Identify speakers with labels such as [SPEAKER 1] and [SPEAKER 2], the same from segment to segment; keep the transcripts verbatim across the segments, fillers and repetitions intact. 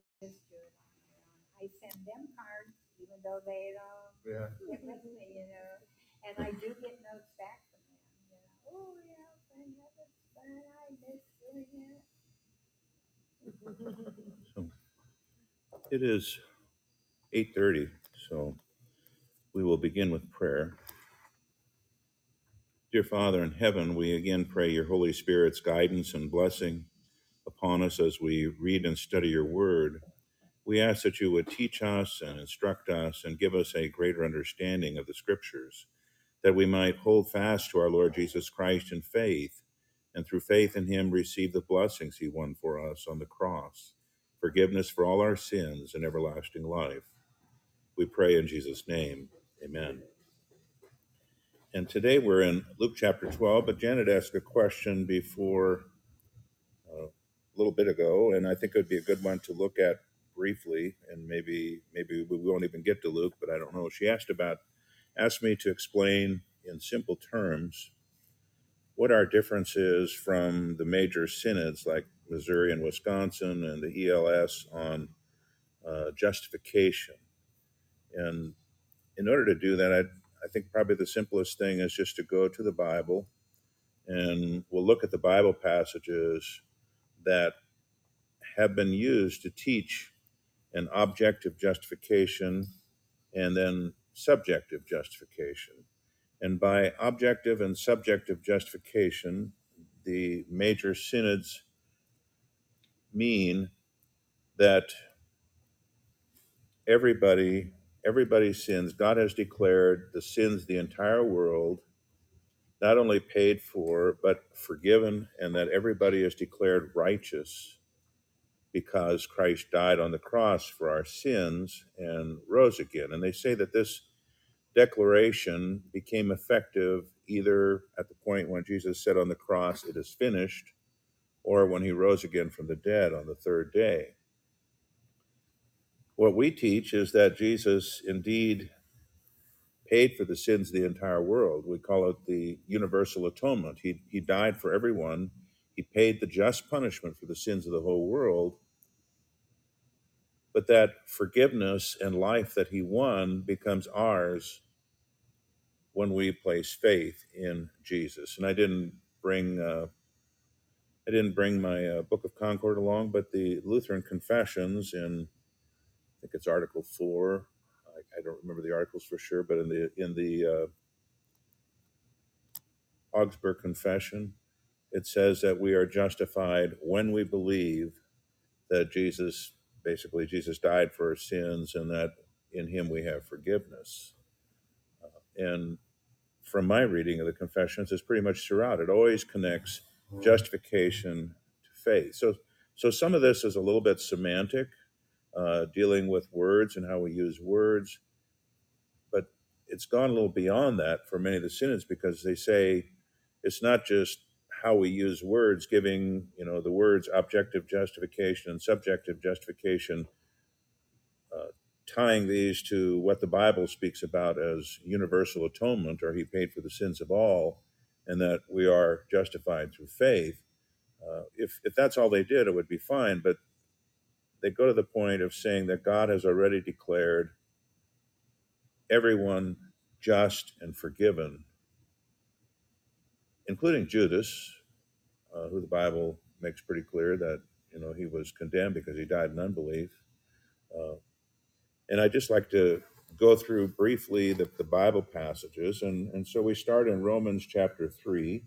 [SPEAKER 1] just do it on their own. I send them cards, even though they don't yeah. get with me, you know. And I do get notes back from them, you know. Oh yeah, friend, that was fun. I miss doing it.
[SPEAKER 2] So it is eight thirty, so we will begin with prayer. Dear Father in heaven, we again pray your Holy Spirit's guidance and blessing upon us as we read and study your word. We ask that you would teach us and instruct us and give us a greater understanding of the scriptures, that we might hold fast to our Lord Jesus Christ in faith, and through faith in him receive the blessings he won for us on the cross, forgiveness for all our sins and everlasting life. We pray in Jesus' name. Amen. And today we're in Luke chapter twelve, but Janet asked a question before uh, a little bit ago, and I think it would be a good one to look at briefly, and maybe maybe we won't even get to Luke, but I don't know. She asked about, asked me to explain in simple terms what our difference is from the major synods like Missouri and Wisconsin and the E L S on uh, justification. And in order to do that, I, I think probably the simplest thing is just to go to the Bible, and we'll look at the Bible passages that have been used to teach an objective justification and then subjective justification. And by objective and subjective justification, the major synods mean that everybody everybody sins. God has declared the sins of the entire world not only paid for, but forgiven, and that everybody is declared righteous because Christ died on the cross for our sins and rose again. And they say that this declaration became effective either at the point when Jesus said on the cross, "It is finished," or when he rose again from the dead on the third day. What we teach is that Jesus indeed paid for the sins of the entire world. We call it the universal atonement. He, he died for everyone. He paid the just punishment for the sins of the whole world. But that forgiveness and life that he won becomes ours when we place faith in Jesus. And I didn't bring uh, I didn't bring my uh, Book of Concord along, but the Lutheran Confessions in, I think it's Article Four. I, I don't remember the articles for sure, but in the in the uh, Augsburg Confession, it says that we are justified when we believe that Jesus, basically Jesus died for our sins, and that in him we have forgiveness. Uh, and from my reading of the confessions, it's pretty much throughout. It always connects justification to faith. So, so some of this is a little bit semantic, uh, dealing with words and how we use words, but it's gone a little beyond that for many of the synods, because they say it's not just how we use words, giving, you know, the words objective justification and subjective justification, uh, tying these to what the Bible speaks about as universal atonement, or he paid for the sins of all, and that we are justified through faith. Uh, if, if that's all they did, it would be fine, but they go to the point of saying that God has already declared everyone just and forgiven, including Judas, uh, who the Bible makes pretty clear that, you know, he was condemned because he died in unbelief. Uh, and I just like to go through briefly the, the Bible passages. And, and so we start in Romans chapter three.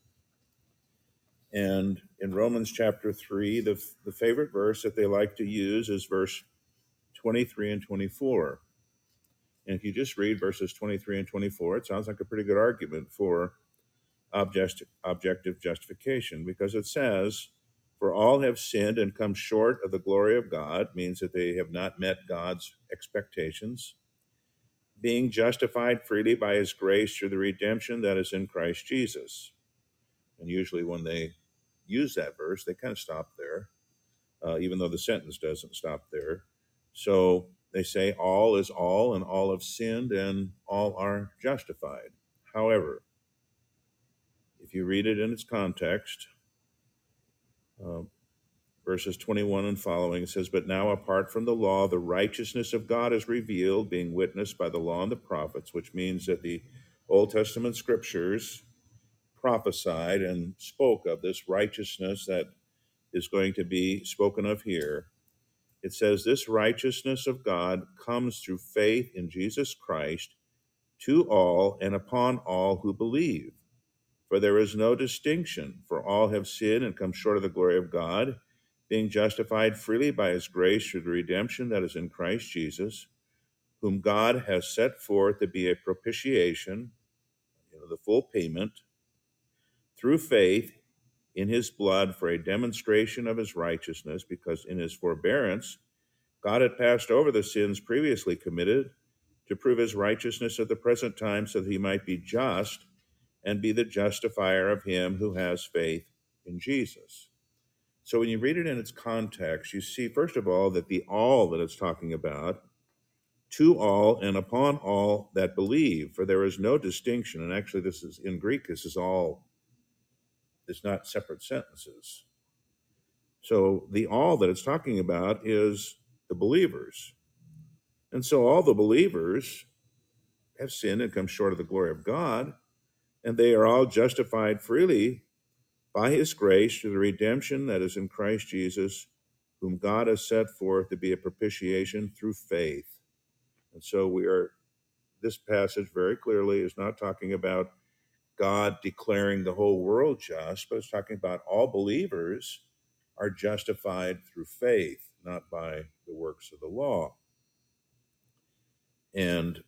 [SPEAKER 2] And in Romans chapter three, the, the favorite verse that they like to use is verse twenty-three and twenty-four. And if you just read verses twenty-three and twenty-four, it sounds like a pretty good argument for object, objective justification, because it says, "For all have sinned and come short of the glory of God," means that they have not met God's expectations, "being justified freely by his grace through the redemption that is in Christ Jesus." And usually when they use that verse, they kind of stop there, uh, even though the sentence doesn't stop there. So they say all is all, and all have sinned, and all are justified. However, if you read it in its context, uh, verses twenty-one and following, it says, "But now apart from the law, the righteousness of God is revealed, being witnessed by the law and the prophets," which means that the Old Testament scriptures prophesied and spoke of this righteousness that is going to be spoken of here. It says, "This righteousness of God comes through faith in Jesus Christ to all and upon all who believe. For there is no distinction, for all have sinned and come short of the glory of God, being justified freely by his grace through the redemption that is in Christ Jesus, whom God has set forth to be a propitiation," you know, the full payment, "through faith in his blood for a demonstration of his righteousness, because in his forbearance God had passed over the sins previously committed to prove his righteousness at the present time, so that he might be just and be the justifier of him who has faith in Jesus." So when you read it in its context, you see, first of all, that the all that it's talking about, to all and upon all that believe, for there is no distinction. And actually, this is in Greek, this is all, it's not separate sentences. So the all that it's talking about is the believers. And so all the believers have sinned and come short of the glory of God, and they are all justified freely by his grace through the redemption that is in Christ Jesus, whom God has set forth to be a propitiation through faith. And so we are, this passage very clearly is not talking about God declaring the whole world just, but it's talking about all believers are justified through faith, not by the works of the law. And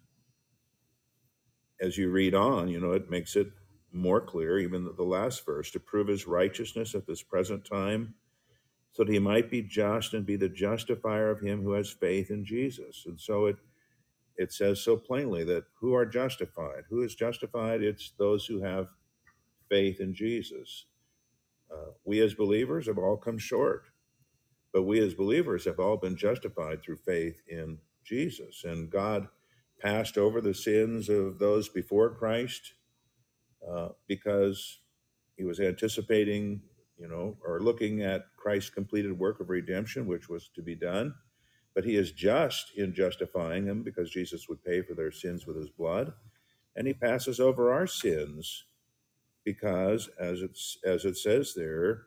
[SPEAKER 2] as you read on, you know, it makes it more clear, even the last verse, "to prove his righteousness at this present time, so that he might be just and be the justifier of him who has faith in Jesus." And so it it says so plainly that who are justified? Who is justified? It's those who have faith in Jesus. Uh, we as believers have all come short, but we as believers have all been justified through faith in Jesus. And God passed over the sins of those before Christ uh, because he was anticipating, you know, or looking at Christ's completed work of redemption, which was to be done. But he is just in justifying them because Jesus would pay for their sins with his blood. And he passes over our sins because, as it's as it says there,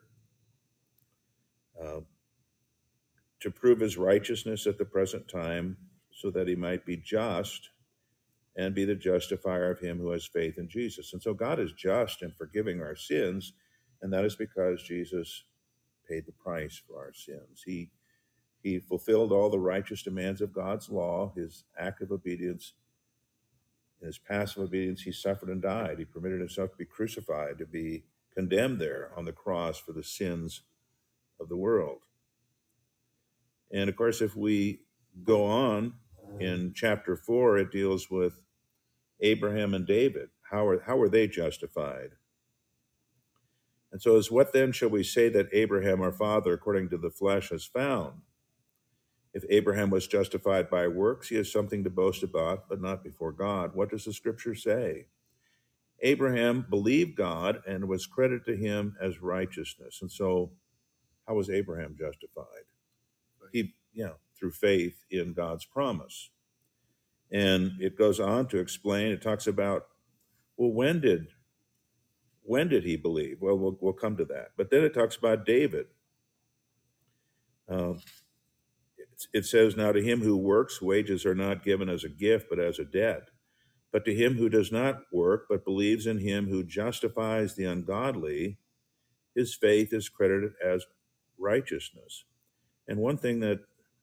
[SPEAKER 2] uh, to prove his righteousness at the present time, so that he might be just and be the justifier of him who has faith in Jesus. And so God is just in forgiving our sins, and that is because Jesus paid the price for our sins. He he fulfilled all the righteous demands of God's law, his active obedience, in his passive obedience. He suffered and died. He permitted himself to be crucified, to be condemned there on the cross for the sins of the world. And of course, if we go on in chapter four, it deals with Abraham and David. How are, how are they justified? And so, as what then shall we say that Abraham our father, according to the flesh, has found? If Abraham was justified by works, he has something to boast about, but not before God. What does the scripture say? Abraham believed God and was credited to him as righteousness. And so, how was Abraham justified? He, yeah, through faith in God's promise. And it goes on to explain, it talks about, well, when did when did he believe? Well, we'll, we'll come to that. But then it talks about David. Uh, it, it says, "Now to him who works, wages are not given as a gift, but as a debt. But to him who does not work, but believes in him who justifies the ungodly, his faith is credited as righteousness." And one thing that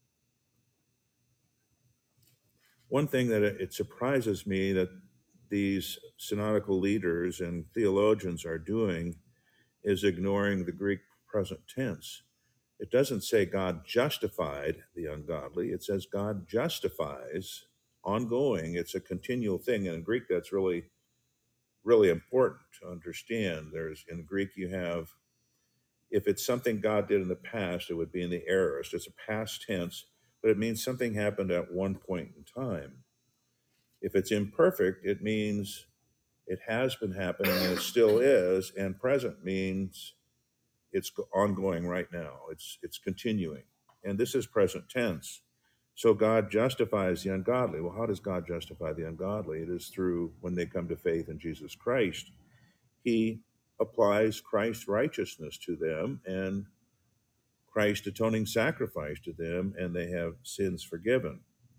[SPEAKER 2] one thing that it surprises me that these synodical leaders and theologians are doing is ignoring the Greek present tense. It doesn't say God justified the ungodly. It says God justifies ongoing. It's a continual thing. And in Greek, that's really, really important to understand. There's in Greek, you have, if it's something God did in the past, it would be in the aorist. It's a past tense, but it means something happened at one point in time. If it's imperfect, it means it has been happening and it still is, and present means it's ongoing right now. It's it's continuing. And this is present tense. So God justifies the ungodly. Well, how does God justify the ungodly? It is through when they come to faith in Jesus Christ. He applies Christ's righteousness to them and Christ's atoning sacrifice to them, and they have sins forgiven.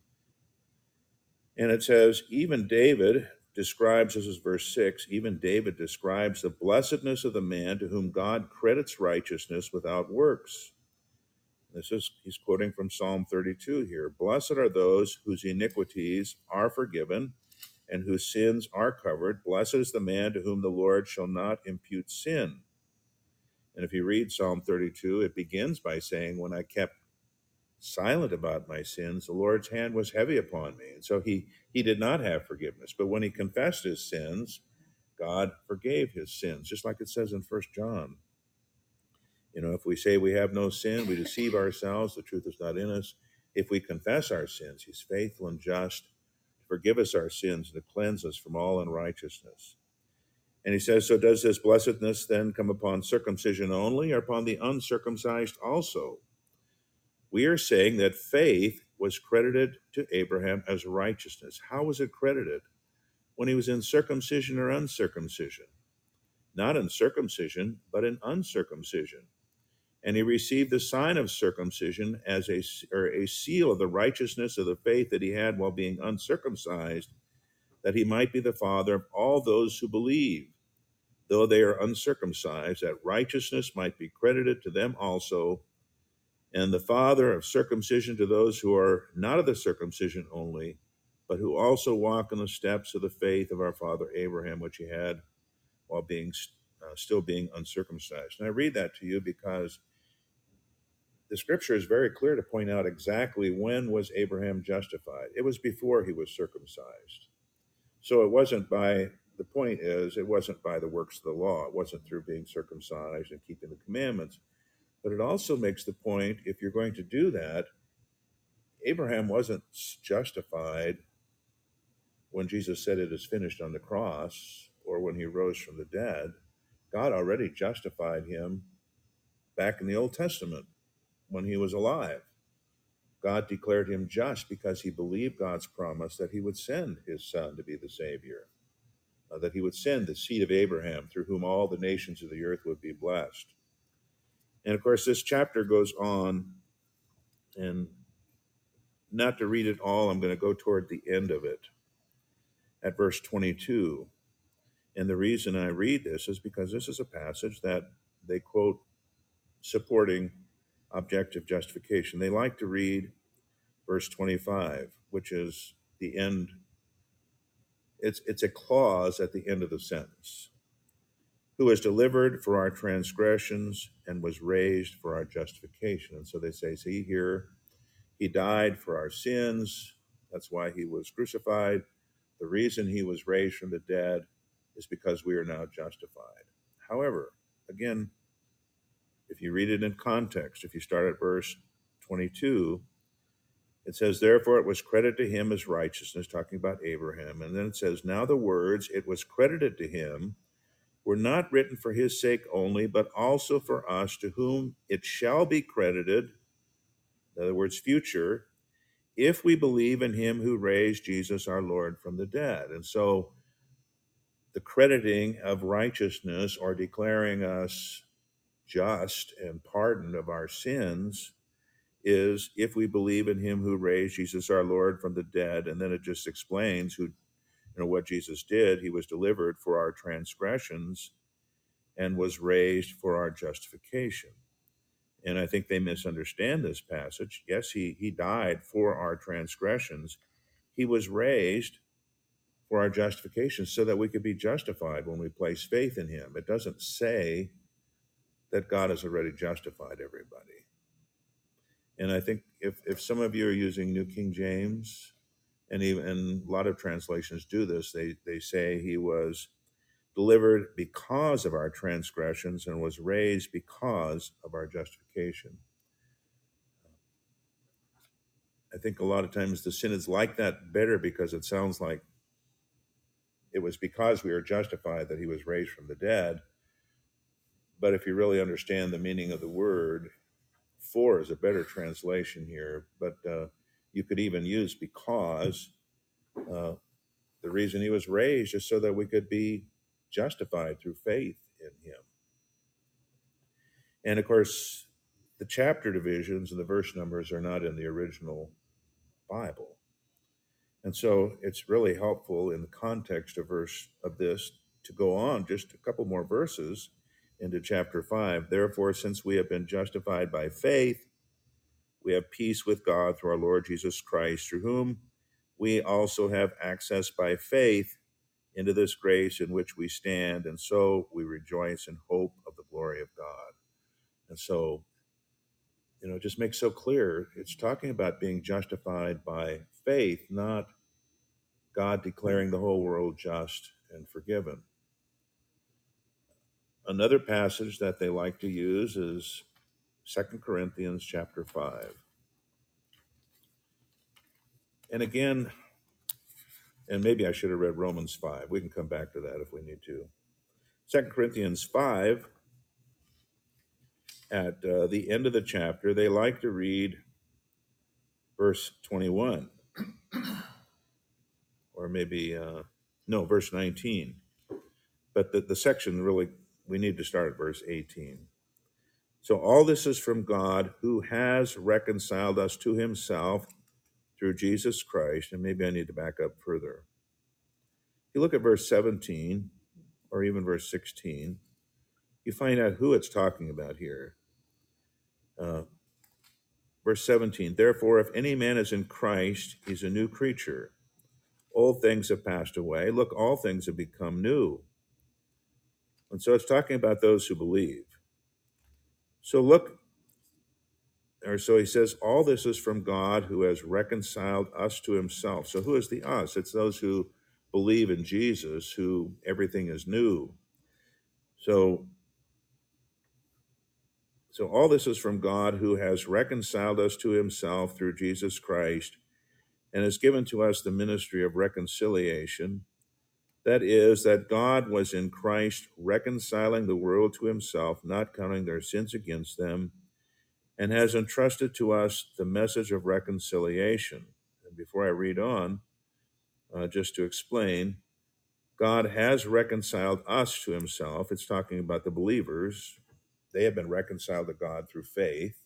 [SPEAKER 2] And it says, even David describes, this is verse six, even David describes the blessedness of the man to whom God credits righteousness without works. This is, he's quoting from Psalm thirty-two here. Blessed are those whose iniquities are forgiven and whose sins are covered. Blessed is the man to whom the Lord shall not impute sin. And if you read Psalm thirty-two, it begins by saying, when I kept silent about my sins, the Lord's hand was heavy upon me. And so he, he did not have forgiveness. But when he confessed his sins, God forgave his sins, just like it says in First John. You know, if we say we have no sin, we deceive ourselves, the truth is not in us. If we confess our sins, he's faithful and just to forgive us our sins and to cleanse us from all unrighteousness. And he says, so does this blessedness then come upon circumcision only or upon the uncircumcised also? We are saying that faith was credited to Abraham as righteousness. How was it credited? When he was in circumcision or uncircumcision? Not in circumcision, but in uncircumcision. And he received the sign of circumcision as a, or a seal of the righteousness of the faith that he had while being uncircumcised, that he might be the father of all those who believe, though they are uncircumcised, that righteousness might be credited to them also, and the father of circumcision to those who are not of the circumcision only, but who also walk in the steps of the faith of our father Abraham, which he had while being uh, still being uncircumcised. And I read that to you because the scripture is very clear to point out exactly when was Abraham justified. It was before he was circumcised. So it wasn't by, the point is, it wasn't by the works of the law. It wasn't through being circumcised and keeping the commandments. But it also makes the point, if you're going to do that, Abraham wasn't justified when Jesus said it is finished on the cross or when he rose from the dead. God already justified him back in the Old Testament when he was alive. God declared him just because he believed God's promise that he would send his son to be the Savior, uh, that he would send the seed of Abraham through whom all the nations of the earth would be blessed. And of course, this chapter goes on, and not to read it all, I'm going to go toward the end of it at verse twenty-two. And the reason I read this is because this is a passage that they quote supporting objective justification. They like to read verse twenty-five, which is the end. It's, it's a clause at the end of the sentence. Who was delivered for our transgressions and was raised for our justification. And so they say, see here, he died for our sins. That's why he was crucified. The reason he was raised from the dead is because we are now justified. However, again, if you read it in context, if you start at verse twenty-two, it says, therefore it was credited to him as righteousness, talking about Abraham. And then it says, now the words, it was credited to him, were not written for his sake only, but also for us, to whom it shall be credited, in other words, future, if we believe in him who raised Jesus our Lord from the dead. And so the crediting of righteousness, or declaring us just and pardoned of our sins, is if we believe in him who raised Jesus our Lord from the dead. And then it just explains who, you know, what Jesus did. He was delivered for our transgressions and was raised for our justification. And I think they misunderstand this passage. Yes, he, he died for our transgressions. He was raised for our justification so that we could be justified when we place faith in him. It doesn't say that God has already justified everybody. And I think if, if some of you are using New King James, and even and a lot of translations do this, they, they say he was delivered because of our transgressions and was raised because of our justification. I think a lot of times the synods like that better because it sounds like it was because we are justified that he was raised from the dead. but if you really understand the meaning of the word, for is a better translation here, but uh, you could even use because. Uh, the reason he was raised is so that we could be justified through faith in him. And of course, the chapter divisions and the verse numbers are not in the original Bible. And so it's really helpful in the context of verse of this to go on just a couple more verses into chapter five. Therefore, since we have been justified by faith, we have peace with God through our Lord Jesus Christ, through whom we also have access by faith into this grace in which we stand, and so we rejoice in hope of the glory of God. And so, you know, it just makes so clear it's talking about being justified by faith, not God declaring the whole world just and forgiven. Another passage that they like to use is Second Corinthians chapter five. And again, and maybe I should have read Romans five. We can come back to that if we need to. Second Corinthians five, at uh, the end of the chapter, they like to read verse twenty-one, or maybe, uh, no, verse nineteen. But the, the section really, we need to start at verse eighteen. So all this is from God, who has reconciled us to himself through Jesus Christ. And maybe I need to back up further. If you look at verse seventeen, or even verse sixteen, you find out who it's talking about here. Uh, verse seventeen, therefore, if any man is in Christ, he's a new creature. Old things have passed away. Look, all things have become new. And so it's talking about those who believe. So look, or so he says, all this is from God who has reconciled us to himself. So who is the us? It's those who believe in Jesus, who everything is new. So, so all this is from God who has reconciled us to himself through Jesus Christ and has given to us the ministry of reconciliation. That is, that God was in Christ reconciling the world to himself, not counting their sins against them, and has entrusted to us the message of reconciliation. And before I read on, uh, just to explain, God has reconciled us to himself. It's talking about the believers. They have been reconciled to God through faith.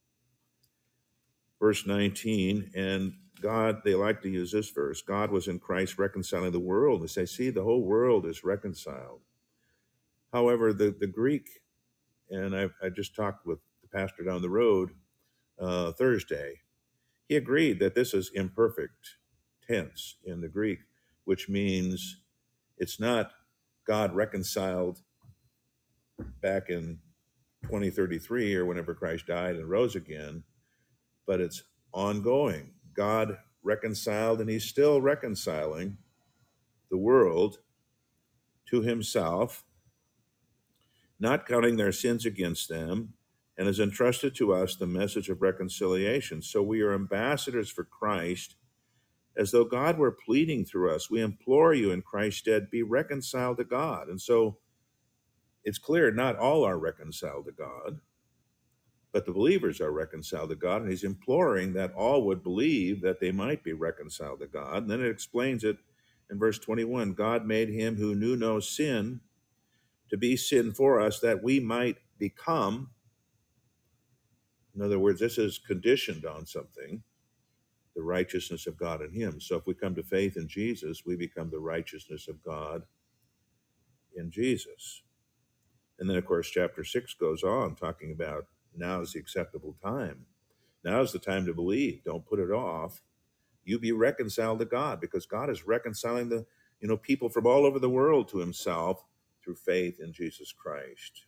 [SPEAKER 2] Verse nineteen, and God, they like to use this verse, God was in Christ reconciling the world. They say, see, the whole world is reconciled. However, the, the Greek, and I, I just talked with the pastor down the road uh, Thursday, he agreed that this is imperfect tense in the Greek, which means it's not God reconciled back in twenty thirty-three or whenever Christ died and rose again, but it's ongoing. God reconciled, and he's still reconciling the world to himself, not counting their sins against them, and has entrusted to us the message of reconciliation. So we are ambassadors for Christ, as though God were pleading through us. We implore you in Christ's stead, be reconciled to God. And so it's clear not all are reconciled to God, but the believers are reconciled to God, and he's imploring that all would believe that they might be reconciled to God. And then it explains it in verse twenty-one, God made him who knew no sin to be sin for us, that we might become, in other words, this is conditioned on something, the righteousness of God in him. So if we come to faith in Jesus, we become the righteousness of God in Jesus. And then, of course, chapter six goes on talking about now is the acceptable time. Now is the time to believe. Don't put it off. You be reconciled to God, because God is reconciling the, you know, people from all over the world to himself through faith in Jesus Christ.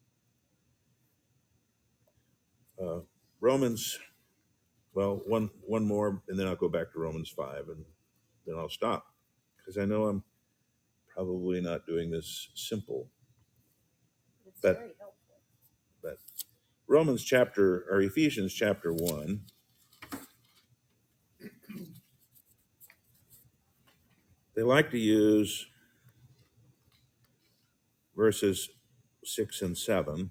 [SPEAKER 2] Uh, Romans, well, one one more, and then I'll go back to Romans five, and then I'll stop, because I know I'm probably not doing this simple.
[SPEAKER 1] It's
[SPEAKER 2] But,
[SPEAKER 1] very helpful.
[SPEAKER 2] but Romans chapter, or Ephesians chapter one, they like to use verses six and seven.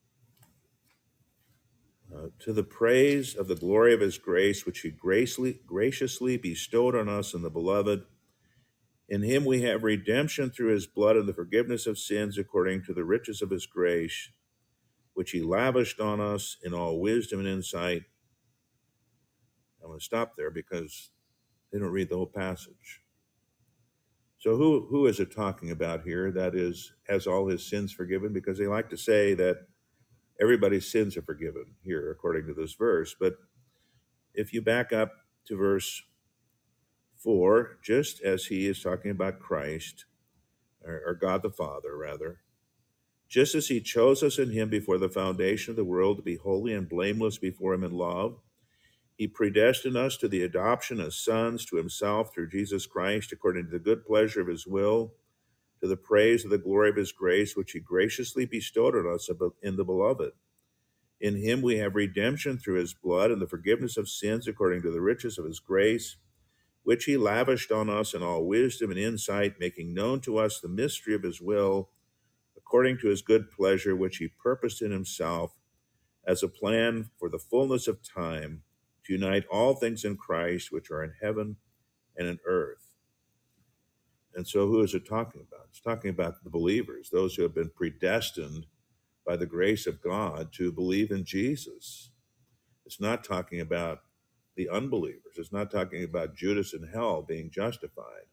[SPEAKER 2] Uh, to the praise of the glory of his grace, which he graciously, graciously bestowed on us in the beloved. In him we have redemption through his blood and the forgiveness of sins according to the riches of his grace, which he lavished on us in all wisdom and insight. I'm going to stop there because they don't read the whole passage. So who who is it talking about here that is has all his sins forgiven? Because they like to say that everybody's sins are forgiven here according to this verse. But if you back up to verse four, just as he is talking about Christ, or, or God the Father, rather, just as he chose us in him before the foundation of the world to be holy and blameless before him in love, he predestined us to the adoption as sons to himself through Jesus Christ, according to the good pleasure of his will, to the praise of the glory of his grace, which he graciously bestowed on us in the beloved. In him we have redemption through his blood and the forgiveness of sins according to the riches of his grace, which he lavished on us in all wisdom and insight, making known to us the mystery of his will, according to his good pleasure, which he purposed in himself as a plan for the fullness of time, to unite all things in Christ, which are in heaven and in earth. And so who is it talking about? It's talking about the believers, those who have been predestined by the grace of God to believe in Jesus. It's not talking about the unbelievers. It's not talking about Judas in hell being justified.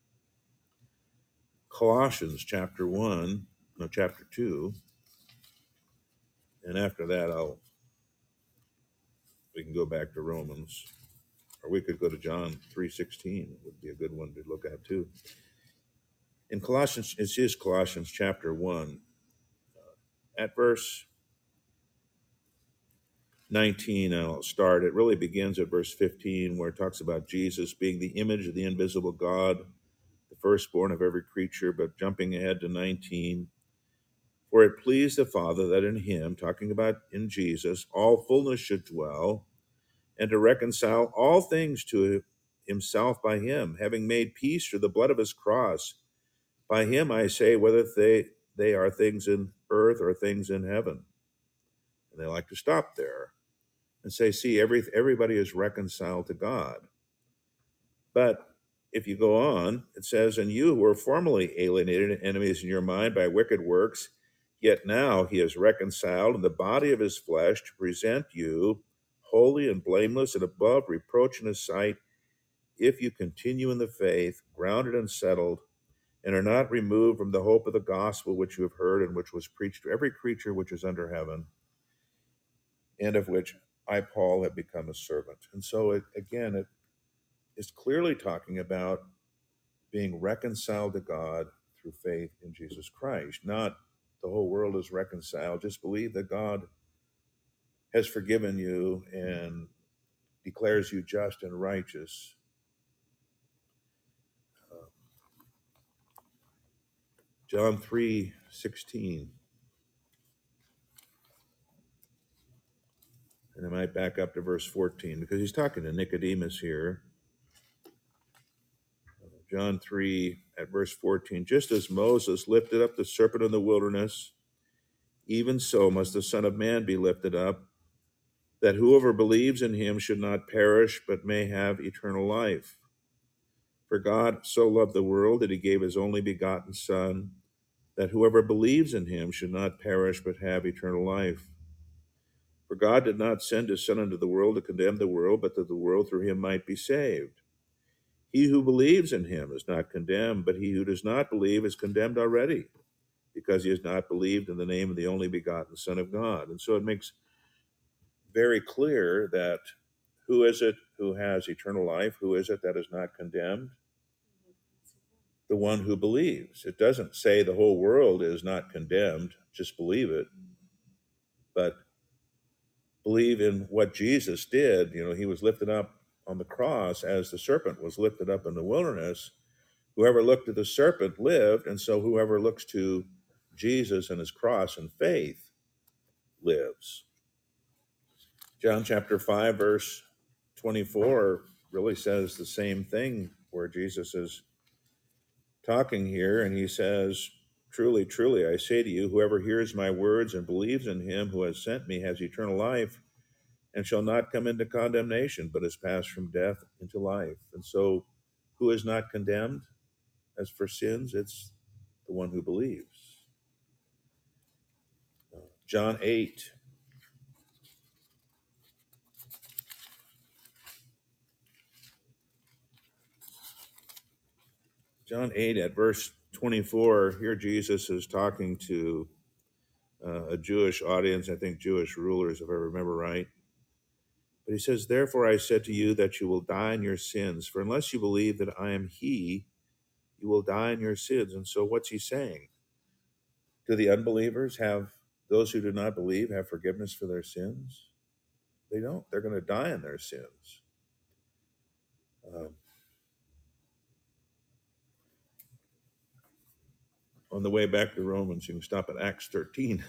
[SPEAKER 2] Colossians chapter one, no, chapter two, and after that I'll we can go back to Romans, or we could go to John three sixteen. It would be a good one to look at too. In Colossians, it is Colossians chapter one, uh, at verse nineteen, and I'll start. It really begins at verse fifteen, where it talks about Jesus being the image of the invisible God, the firstborn of every creature. But jumping ahead to nineteen, for it pleased the Father that in him, talking about in Jesus, all fullness should dwell, and to reconcile all things to himself by him, having made peace through the blood of his cross. By him, I say, whether they, they are things in earth or things in heaven. And they like to stop there and say, see, every, everybody is reconciled to God. But if you go on, it says, and you were formerly alienated and enemies in your mind by wicked works, yet now he is reconciled in the body of his flesh to present you holy and blameless and above reproach in his sight, if you continue in the faith, grounded and settled, and are not removed from the hope of the gospel which you have heard and which was preached to every creature which is under heaven, and of which I, Paul, have become a servant. And so, it, again, it is clearly talking about being reconciled to God through faith in Jesus Christ, not the whole world is reconciled. Just believe that God has forgiven you and declares you just and righteous. Uh, John three sixteen. And I might back up to verse fourteen because he's talking to Nicodemus here. John three at verse fourteen, just as Moses lifted up the serpent in the wilderness, even so must the Son of Man be lifted up, that whoever believes in him should not perish, but may have eternal life. For God so loved the world that he gave his only begotten Son, that whoever believes in him should not perish, but have eternal life. For God did not send his Son into the world to condemn the world, but that the world through him might be saved. He who believes in him is not condemned, but he who does not believe is condemned already, because he has not believed in the name of the only begotten Son of God. And so it makes very clear that who is it who has eternal life? Who is it that is not condemned? The one who believes. It doesn't say the whole world is not condemned, just believe it. But believe in what Jesus did. You know, he was lifted up on the cross as the serpent was lifted up in the wilderness. Whoever looked at the serpent lived, and so whoever looks to Jesus and his cross and faith lives. John chapter five, verse twenty-four really says the same thing, where Jesus is talking here, and he says, Truly, truly, I say to you, whoever hears my words and believes in him who has sent me has eternal life and shall not come into condemnation, but is passed from death into life. And so, who is not condemned? As for sins, it's the one who believes. John eight. John eight at verse twenty-four, here Jesus is talking to uh, a Jewish audience, I think Jewish rulers, if I remember right. But he says, therefore I said to you that you will die in your sins, for unless you believe that I am he, you will die in your sins. And so what's he saying? Do the unbelievers have, those who do not believe, have forgiveness for their sins? They don't. They're going to die in their sins. Um, on the way back to Romans, you can stop at Acts thirteen.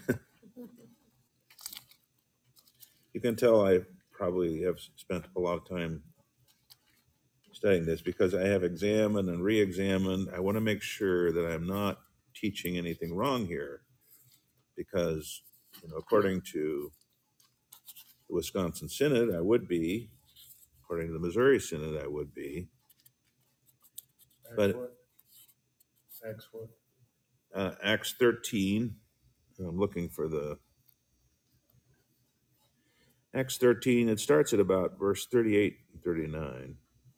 [SPEAKER 2] You can tell I probably have spent a lot of time studying this because I have examined and re-examined. I want to make sure that I'm not teaching anything wrong here because, you know, according to the Wisconsin Synod, I would be. According to the Missouri Synod, I would be.
[SPEAKER 3] Acts
[SPEAKER 2] But
[SPEAKER 3] what? Acts what?
[SPEAKER 2] uh, Acts thirteen, I'm looking for the Acts thirteen, it starts at about verse thirty-eight and thirty-nine.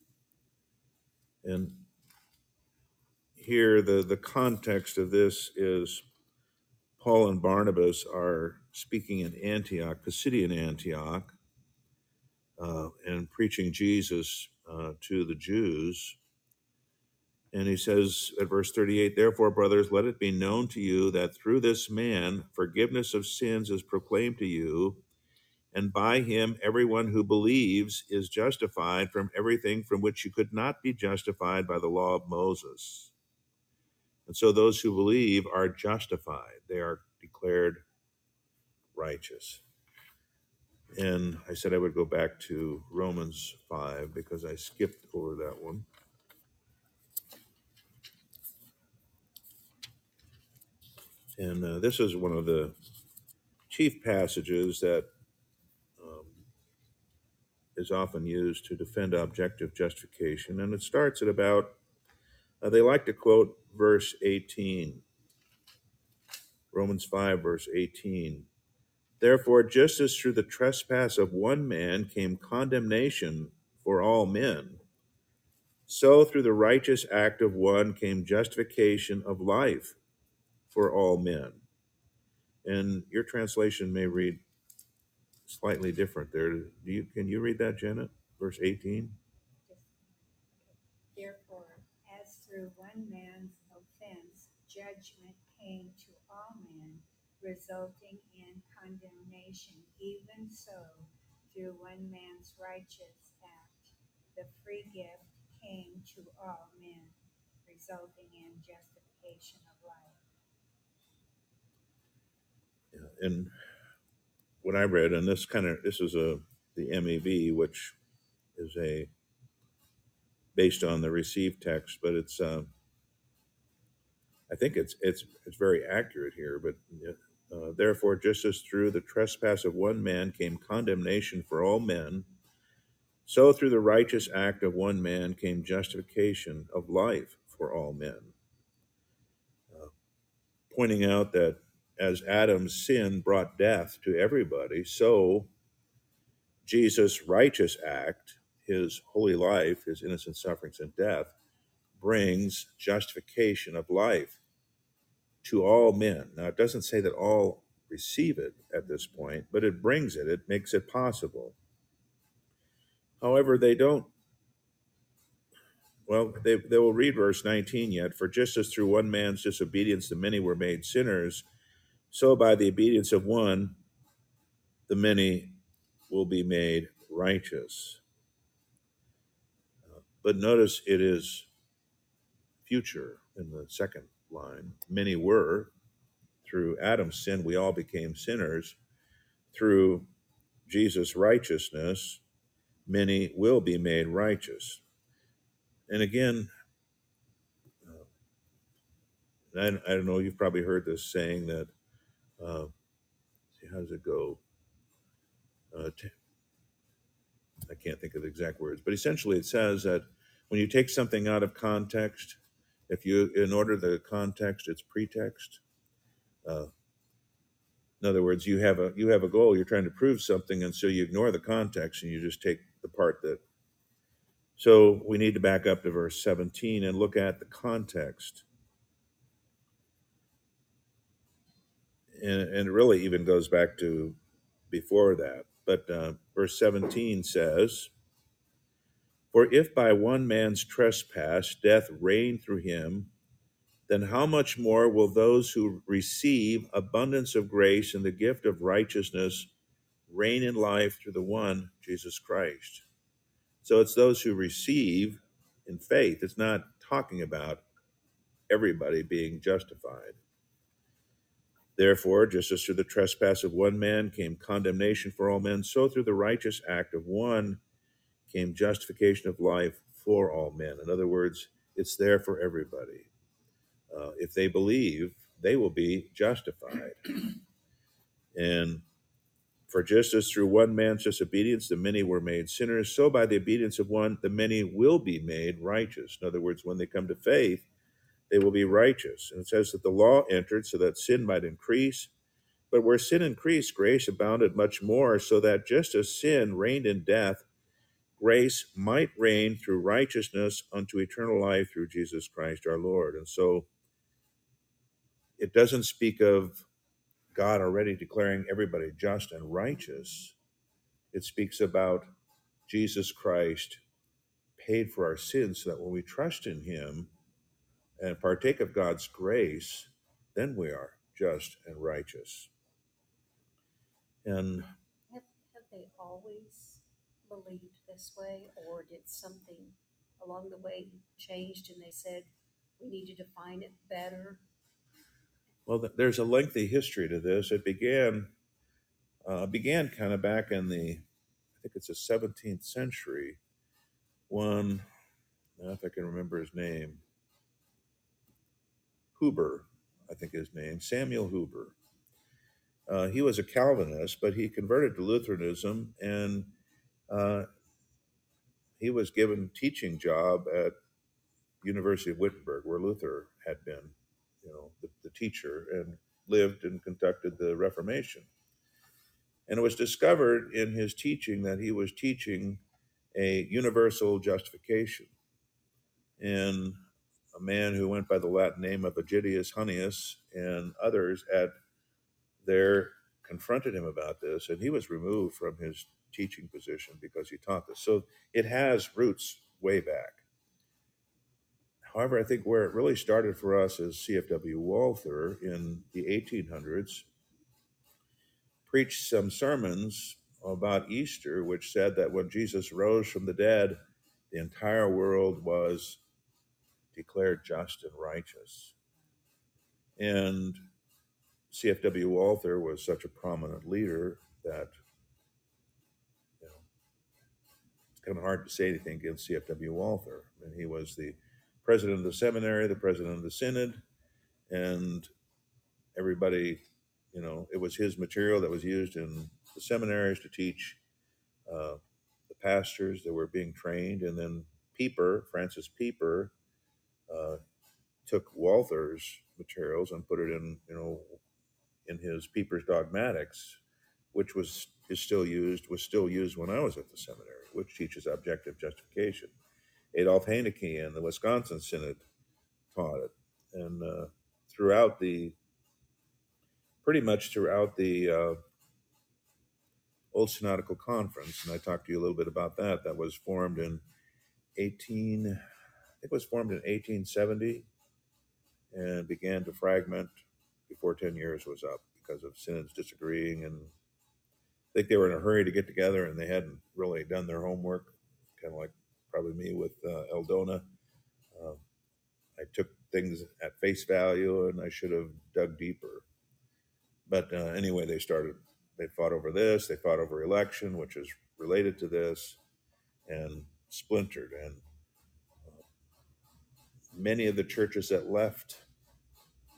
[SPEAKER 2] And here, the, the context of this is Paul and Barnabas are speaking in Antioch, Pisidian Antioch, uh, and preaching Jesus uh, to the Jews. And he says at verse thirty-eight, therefore, brothers, let it be known to you that through this man forgiveness of sins is proclaimed to you, and by him everyone who believes is justified from everything from which you could not be justified by the law of Moses. And so those who believe are justified. They are declared righteous. And I said I would go back to Romans five because I skipped over that one. And uh, this is one of the chief passages that um, is often used to defend objective justification. And it starts at about, uh, they like to quote verse eighteen. Romans five, verse eighteen. Therefore, just as through the trespass of one man came condemnation for all men, so through the righteous act of one came justification of life for all men. And your translation may read slightly different there. Do you, can you read that, Janet? Verse eighteen?
[SPEAKER 1] Therefore, as through one man's offense, judgment came to all men, resulting in condemnation, even so, through one man's righteous act, the free gift came to all men, resulting in justification of life.
[SPEAKER 2] Yeah, and what I read, and this kind of, this is a, the M E V, which is a, based on the received text, but it's, uh, I think it's, it's, it's very accurate here, but uh, therefore, just as through the trespass of one man came condemnation for all men, so through the righteous act of one man came justification of life for all men. Uh, pointing out that as Adam's sin brought death to everybody, so Jesus' righteous act, his holy life, his innocent sufferings and death, brings justification of life to all men. Now, it doesn't say that all receive it at this point, but it brings it, it makes it possible. However, they don't, well, they, they will read verse nineteen yet, for just as through one man's disobedience the many were made sinners, so by the obedience of one, the many will be made righteous. Uh, but notice it is future in the second line. Many were. Through Adam's sin, we all became sinners. Through Jesus' righteousness, many will be made righteous. And again, uh, And I, I don't know, you've probably heard this saying that, uh, see, how does it go? Uh, t- I can't think of the exact words, but essentially it says that when you take something out of context, if you, in order the context, it's pretext. Uh, in other words, you have a you have a goal, you're trying to prove something, and so you ignore the context and you just take the part that. So we need to back up to verse seventeen and look at the context. And, and it really even goes back to before that. But uh, verse seventeen says, "For if by one man's trespass death reigned through him, then how much more will those who receive abundance of grace and the gift of righteousness reign in life through the one, Jesus Christ?" So it's those who receive in faith. It's not talking about everybody being justified. "Therefore, just as through the trespass of one man came condemnation for all men, so through the righteous act of one came justification of life for all men." In other words, it's there for everybody. Uh, if they believe, they will be justified. And for just as through one man's disobedience the many were made sinners, so by the obedience of one the many will be made righteous. In other words, when they come to faith, they will be righteous. And it says that the law entered so that sin might increase. But where sin increased, grace abounded much more, so that just as sin reigned in death, grace might reign through righteousness unto eternal life through Jesus Christ our Lord. And so it doesn't speak of God already declaring everybody just and righteous. It speaks about Jesus Christ paid for our sins so that when we trust in him and partake of God's grace, then we are just and righteous. And
[SPEAKER 4] Have, have they always believed this way, or did something along the way changed and they said, we need to define it better?
[SPEAKER 2] well, th- there's a lengthy history to this. It began uh, began kind of back in the, I think it's the seventeenth century, when, now if I can remember his name, Huber, I think his name, Samuel Huber. Uh, he was a Calvinist, but he converted to Lutheranism, and uh, he was given a teaching job at University of Wittenberg, where Luther had been, you know, the, the teacher, and lived and conducted the Reformation. And it was discovered in his teaching that he was teaching a universal justification. And a man who went by the Latin name of Aegidius Hunnius and others at there confronted him about this, and he was removed from his teaching position because he taught this. So it has roots way back. However, I think where it really started for us is C F W Walther in the eighteen hundreds preached some sermons about Easter, which said that when Jesus rose from the dead, the entire world was declared just and righteous. And C F W Walther was such a prominent leader that, you know, it's kind of hard to say anything against C F W Walther. And he was the president of the seminary, the president of the synod, and everybody, you know, it was his material that was used in the seminaries to teach uh, the pastors that were being trained. And then Pieper, Francis Pieper, uh, took Walther's materials and put it in, you know, in his Pieper's Dogmatics, which was is still used, was still used when I was at the seminary, which teaches objective justification. Adolf Heineke and the Wisconsin Synod taught it. And uh, throughout the, pretty much throughout the uh, Old Synodical Conference, and I talked to you a little bit about that, that was formed in eighteen, I think it was formed in eighteen seventy, and began to fragment before ten years was up because of synods disagreeing, and I think they were in a hurry to get together and they hadn't really done their homework, kind of like probably me with uh, Eldona. Uh, I took things at face value and I should have dug deeper. But uh, anyway, they started, they fought over this, they fought over election, which is related to this, and splintered. And uh, many of the churches that left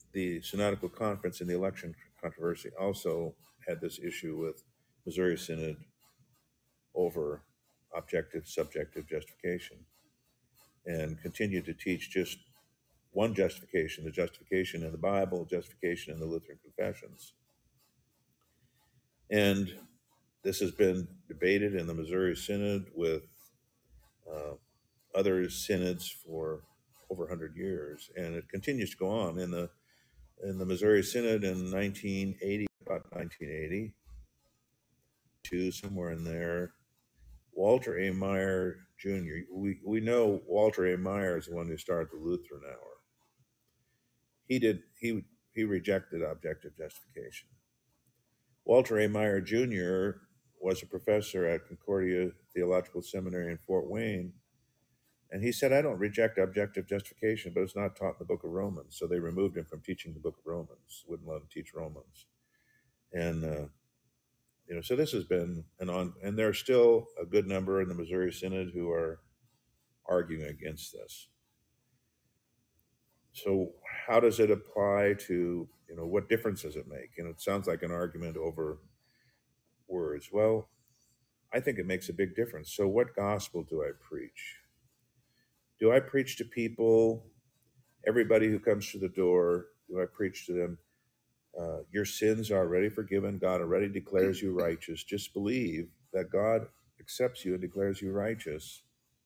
[SPEAKER 2] the Synodical Conference in the election controversy also had this issue with Missouri Synod over objective subjective justification, and continued to teach just one justification, the justification in the Bible, justification in the Lutheran confessions. And this has been debated in the Missouri Synod with uh, other synods for over one hundred years, and it continues to go on. In the in the Missouri Synod in nineteen eighty, about nineteen eighty-two, somewhere in there, Walter A. Meyer Junior We we know Walter A. Meyer is the one who started the Lutheran Hour. He did he he rejected objective justification. Walter A. Meyer Junior was a professor at Concordia Theological Seminary in Fort Wayne, and he said, I don't reject objective justification, but it's not taught in the book of Romans. So they removed him from teaching the book of Romans, wouldn't let him teach Romans. And, uh, you know, so this has been an on, and there's still a good number in the Missouri Synod who are arguing against this. So how does it apply to, you know, what difference does it make? And it sounds like an argument over words. Well, I think it makes a big difference. So what gospel do I preach? Do I preach to people, everybody who comes through the door, do I preach to them, uh, your sins are already forgiven, God already declares you righteous, just believe that God accepts you and declares you righteous,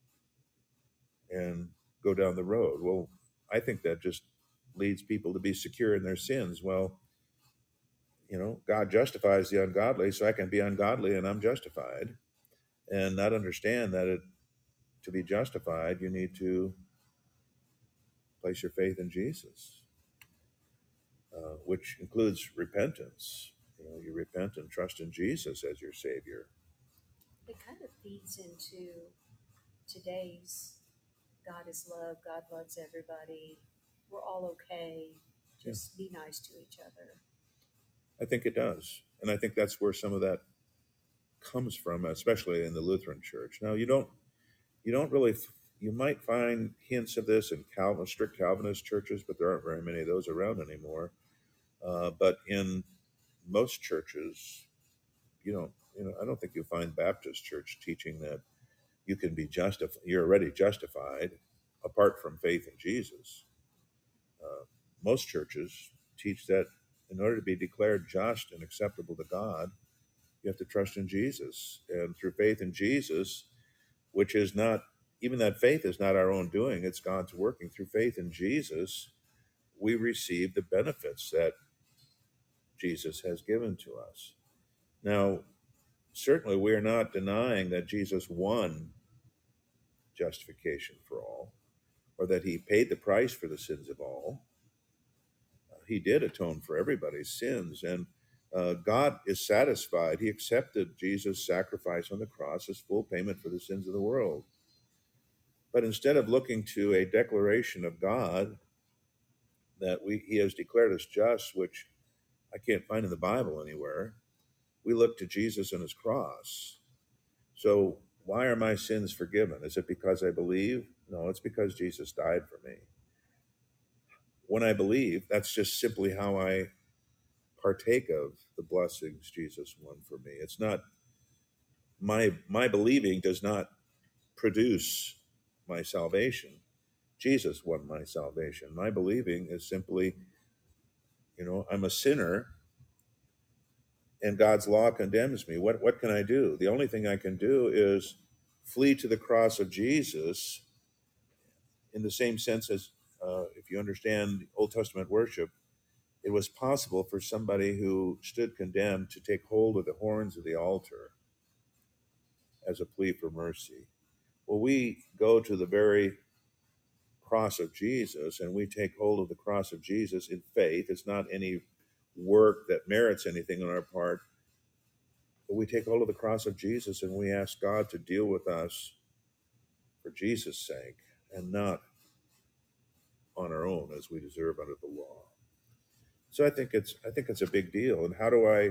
[SPEAKER 2] and go down the road? Well, I think that just leads people to be secure in their sins. Well, you know, God justifies the ungodly, so I can be ungodly and I'm justified, and not understand that it, to be justified, you need to place your faith in Jesus, uh, which includes repentance. You know, you repent and trust in Jesus as your Savior.
[SPEAKER 4] It kind of feeds into today's God is love, God loves everybody, we're all okay, just yeah. Be nice to each other.
[SPEAKER 2] I think it does. And I think that's where some of that comes from, especially in the Lutheran Church. Now, you don't, you don't really, you might find hints of this in Calvin, strict Calvinist churches, but there aren't very many of those around anymore. Uh, but in most churches, you don't, you know, I don't think you'll find Baptist church teaching that you can be justified, you're already justified apart from faith in Jesus. Uh, most churches teach that in order to be declared just and acceptable to God, you have to trust in Jesus. And through faith in Jesus, which is not, even that faith is not our own doing, it's God's working. Through faith in Jesus, we receive the benefits that Jesus has given to us. Now, certainly we are not denying that Jesus won justification for all, or that he paid the price for the sins of all. Uh, he did atone for everybody's sins, and uh, God is satisfied. He accepted Jesus' sacrifice on the cross as full payment for the sins of the world. But instead of looking to a declaration of God that we, he has declared us just, which I can't find in the Bible anywhere, we look to Jesus and his cross. So why are my sins forgiven? Is it because I believe? No, it's because Jesus died for me. When I believe, that's just simply how I partake of the blessings Jesus won for me. It's not, my my believing does not produce my salvation. Jesus won my salvation. My believing is simply, you know, I'm a sinner and God's law condemns me. What what can I do? The only thing I can do is flee to the cross of Jesus, in the same sense as, uh, if you understand Old Testament worship, it was possible for somebody who stood condemned to take hold of the horns of the altar as a plea for mercy. Well, we go to the very cross of Jesus and we take hold of the cross of Jesus in faith. It's not any work that merits anything on our part, but we take hold of the cross of Jesus and we ask God to deal with us for Jesus' sake and not on our own as we deserve under the law. So I think it's I think it's a big deal. And how do I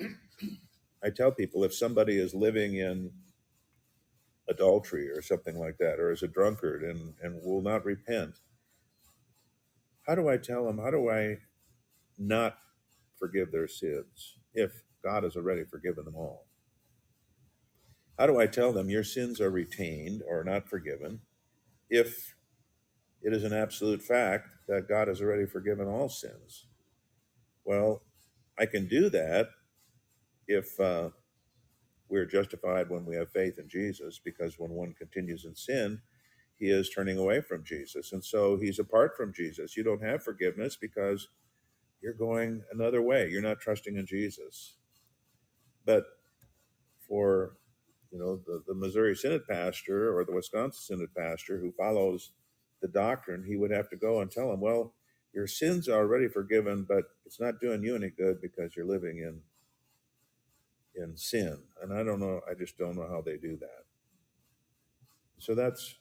[SPEAKER 2] I tell people, if somebody is living in adultery or something like that, or is a drunkard and, and will not repent, how do I tell them, how do I not forgive their sins if God has already forgiven them all? How do I tell them your sins are retained or not forgiven if it is an absolute fact that God has already forgiven all sins? Well, I can do that if uh, we're justified when we have faith in Jesus, because when one continues in sin, he is turning away from Jesus. And so he's apart from Jesus. You don't have forgiveness because you're going another way. You're not trusting in Jesus. But for, you know, the, the Missouri Synod pastor or the Wisconsin Synod pastor who follows the doctrine, he would have to go and tell him, well, your sins are already forgiven, but it's not doing you any good because you're living in in sin. And I don't know, I just don't know how they do that. So that's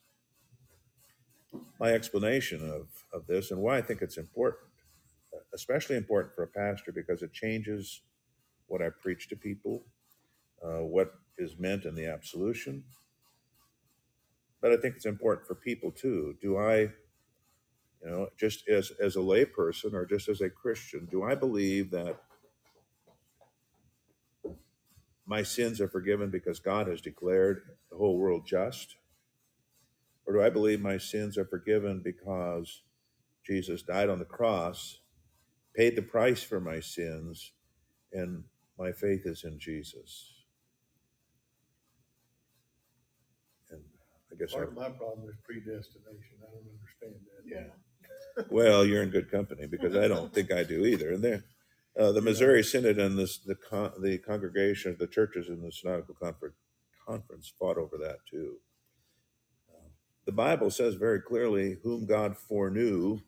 [SPEAKER 2] my explanation of, of this and why I think it's important, especially important for a pastor, because it changes what I preach to people, uh, what is meant in the absolution. But I think it's important for people too. Do I, you know, just as, as a lay person or just as a Christian, do I believe that my sins are forgiven because God has declared the whole world just? Or do I believe my sins are forgiven because Jesus died on the cross, paid the price for my sins, and my faith is in Jesus? And I guess
[SPEAKER 3] Part
[SPEAKER 2] I,
[SPEAKER 3] of my problem is predestination. I don't understand that.
[SPEAKER 2] yeah. Well, you're in good company because I don't think I do either. And there, uh, the Missouri Synod and this, the con, the congregation, the churches in the Synodical Conference, conference fought over that too. Uh, the Bible says very clearly, whom God foreknew,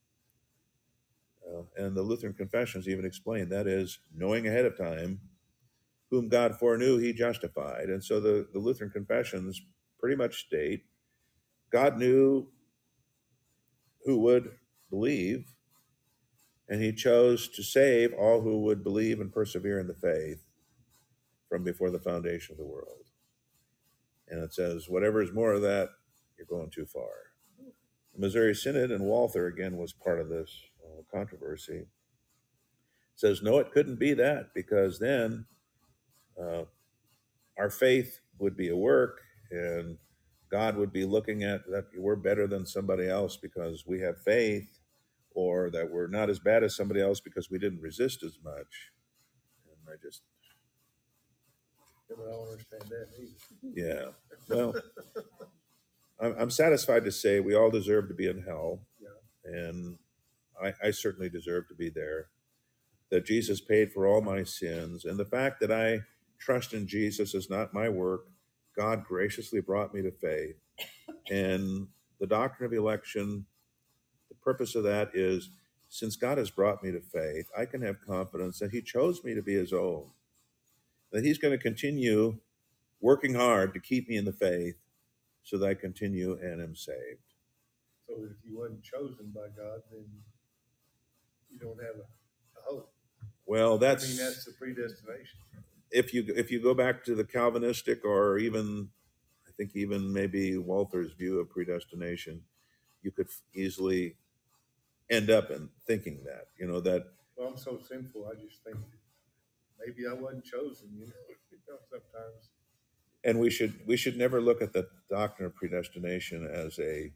[SPEAKER 2] uh, and the Lutheran Confessions even explain that is knowing ahead of time, whom God foreknew, he justified. And so the, the Lutheran Confessions pretty much state God knew who would believe, and he chose to save all who would believe and persevere in the faith from before the foundation of the world. And it says, whatever is more of that, you're going too far. The Missouri Synod, and Walther again was part of this uh, controversy, says, no, it couldn't be that, because then uh, our faith would be a work, and God would be looking at that we're better than somebody else because we have faith, or that we're not as bad as somebody else because we didn't resist as much. And I just,
[SPEAKER 3] Yeah, but I don't understand that either.
[SPEAKER 2] yeah. Well, I'm, I'm satisfied to say we all deserve to be in hell,
[SPEAKER 3] Yeah.
[SPEAKER 2] and I, I certainly deserve to be there. That Jesus paid for all my sins, and the fact that I trust in Jesus is not my work. God graciously brought me to faith, and the doctrine of election, the purpose of that is, since God has brought me to faith, I can have confidence that he chose me to be his own, that he's going to continue working hard to keep me in the faith so that I continue and am saved.
[SPEAKER 3] So if you wasn't chosen by God, then you don't have a, a hope.
[SPEAKER 2] Well, that's,
[SPEAKER 3] I mean, that's the predestination.
[SPEAKER 2] if you if you go back to the Calvinistic, or even I think even maybe Walther's view of predestination, you could easily end up in thinking that, you know, that,
[SPEAKER 3] Well, I'm so sinful. I just think maybe I wasn't chosen. You know, you know sometimes.
[SPEAKER 2] and we should we should never look at the doctrine of predestination as a,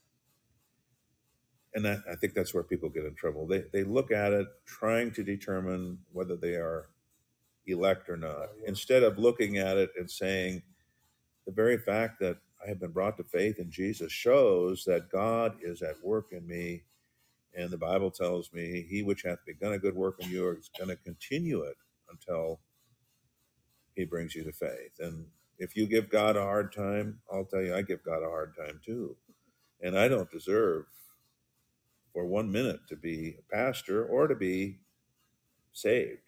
[SPEAKER 2] and that, I think that's where people get in trouble. They they look at it trying to determine whether they are elect or not,
[SPEAKER 3] Oh, yeah.
[SPEAKER 2] instead of looking at it and saying, the very fact that I have been brought to faith in Jesus shows that God is at work in me. And the Bible tells me, he which hath begun a good work in you is going to continue it until he brings you to faith. And if you give God a hard time, I'll tell you, I give God a hard time too. And I don't deserve for one minute to be a pastor or to be saved.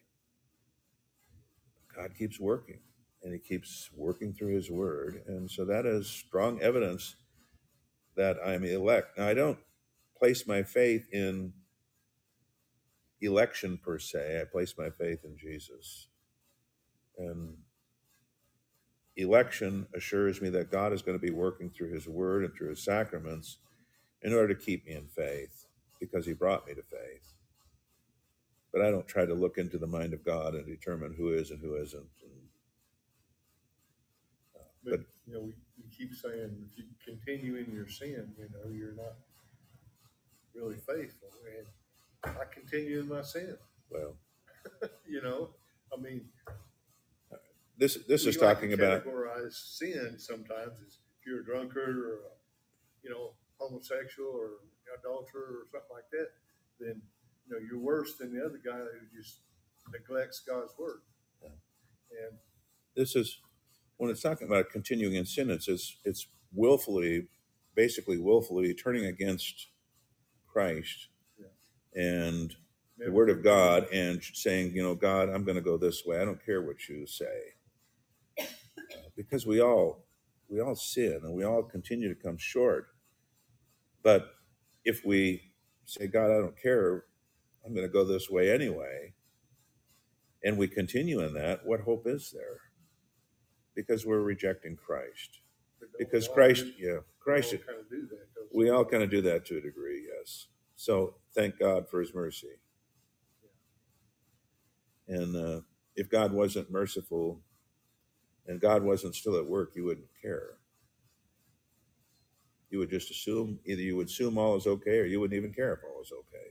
[SPEAKER 2] God keeps working, and he keeps working through his word. And so that is strong evidence that I'm elect. Now, I don't place my faith in election per se. I place my faith in Jesus. And election assures me that God is going to be working through his word and through his sacraments in order to keep me in faith, because he brought me to faith. but I don't try to look into the mind of God and determine who is and who isn't. And, uh,
[SPEAKER 3] But,
[SPEAKER 2] but
[SPEAKER 3] you know, we, we keep saying, if you continue in your sin, you know, you're not really faithful. And I continue in my sin,
[SPEAKER 2] well,
[SPEAKER 3] you know, I mean,
[SPEAKER 2] this this
[SPEAKER 3] we
[SPEAKER 2] is
[SPEAKER 3] like
[SPEAKER 2] talking
[SPEAKER 3] to
[SPEAKER 2] about
[SPEAKER 3] categorize sin sometimes as if you're a drunkard or a, you know, homosexual or adulterer or something like that, then, you know, you're worse than the other guy who just neglects God's word.
[SPEAKER 2] Yeah.
[SPEAKER 3] And
[SPEAKER 2] this is when it's talking about continuing in sin. It's it's, it's willfully, basically willfully turning against Christ
[SPEAKER 3] yeah.
[SPEAKER 2] and
[SPEAKER 3] Never
[SPEAKER 2] the Word of
[SPEAKER 3] forgetting.
[SPEAKER 2] God and saying, you know, God, I'm going to go this way. I don't care what you say, uh, because we all we all sin and we all continue to come short. But if we say, God, I don't care, I'm going to go this way anyway, and we continue in that, what hope is there? Because we're rejecting Christ.
[SPEAKER 3] But don't
[SPEAKER 2] Because
[SPEAKER 3] we all
[SPEAKER 2] Christ,
[SPEAKER 3] do-
[SPEAKER 2] yeah,
[SPEAKER 3] we
[SPEAKER 2] Christ,
[SPEAKER 3] all kind of do that. don't
[SPEAKER 2] we all kind of do that to a degree, yes. So thank God for his mercy. And uh, if God wasn't merciful and God wasn't still at work, you wouldn't care. You would just assume, either you would assume all is okay or you wouldn't even care if all is okay.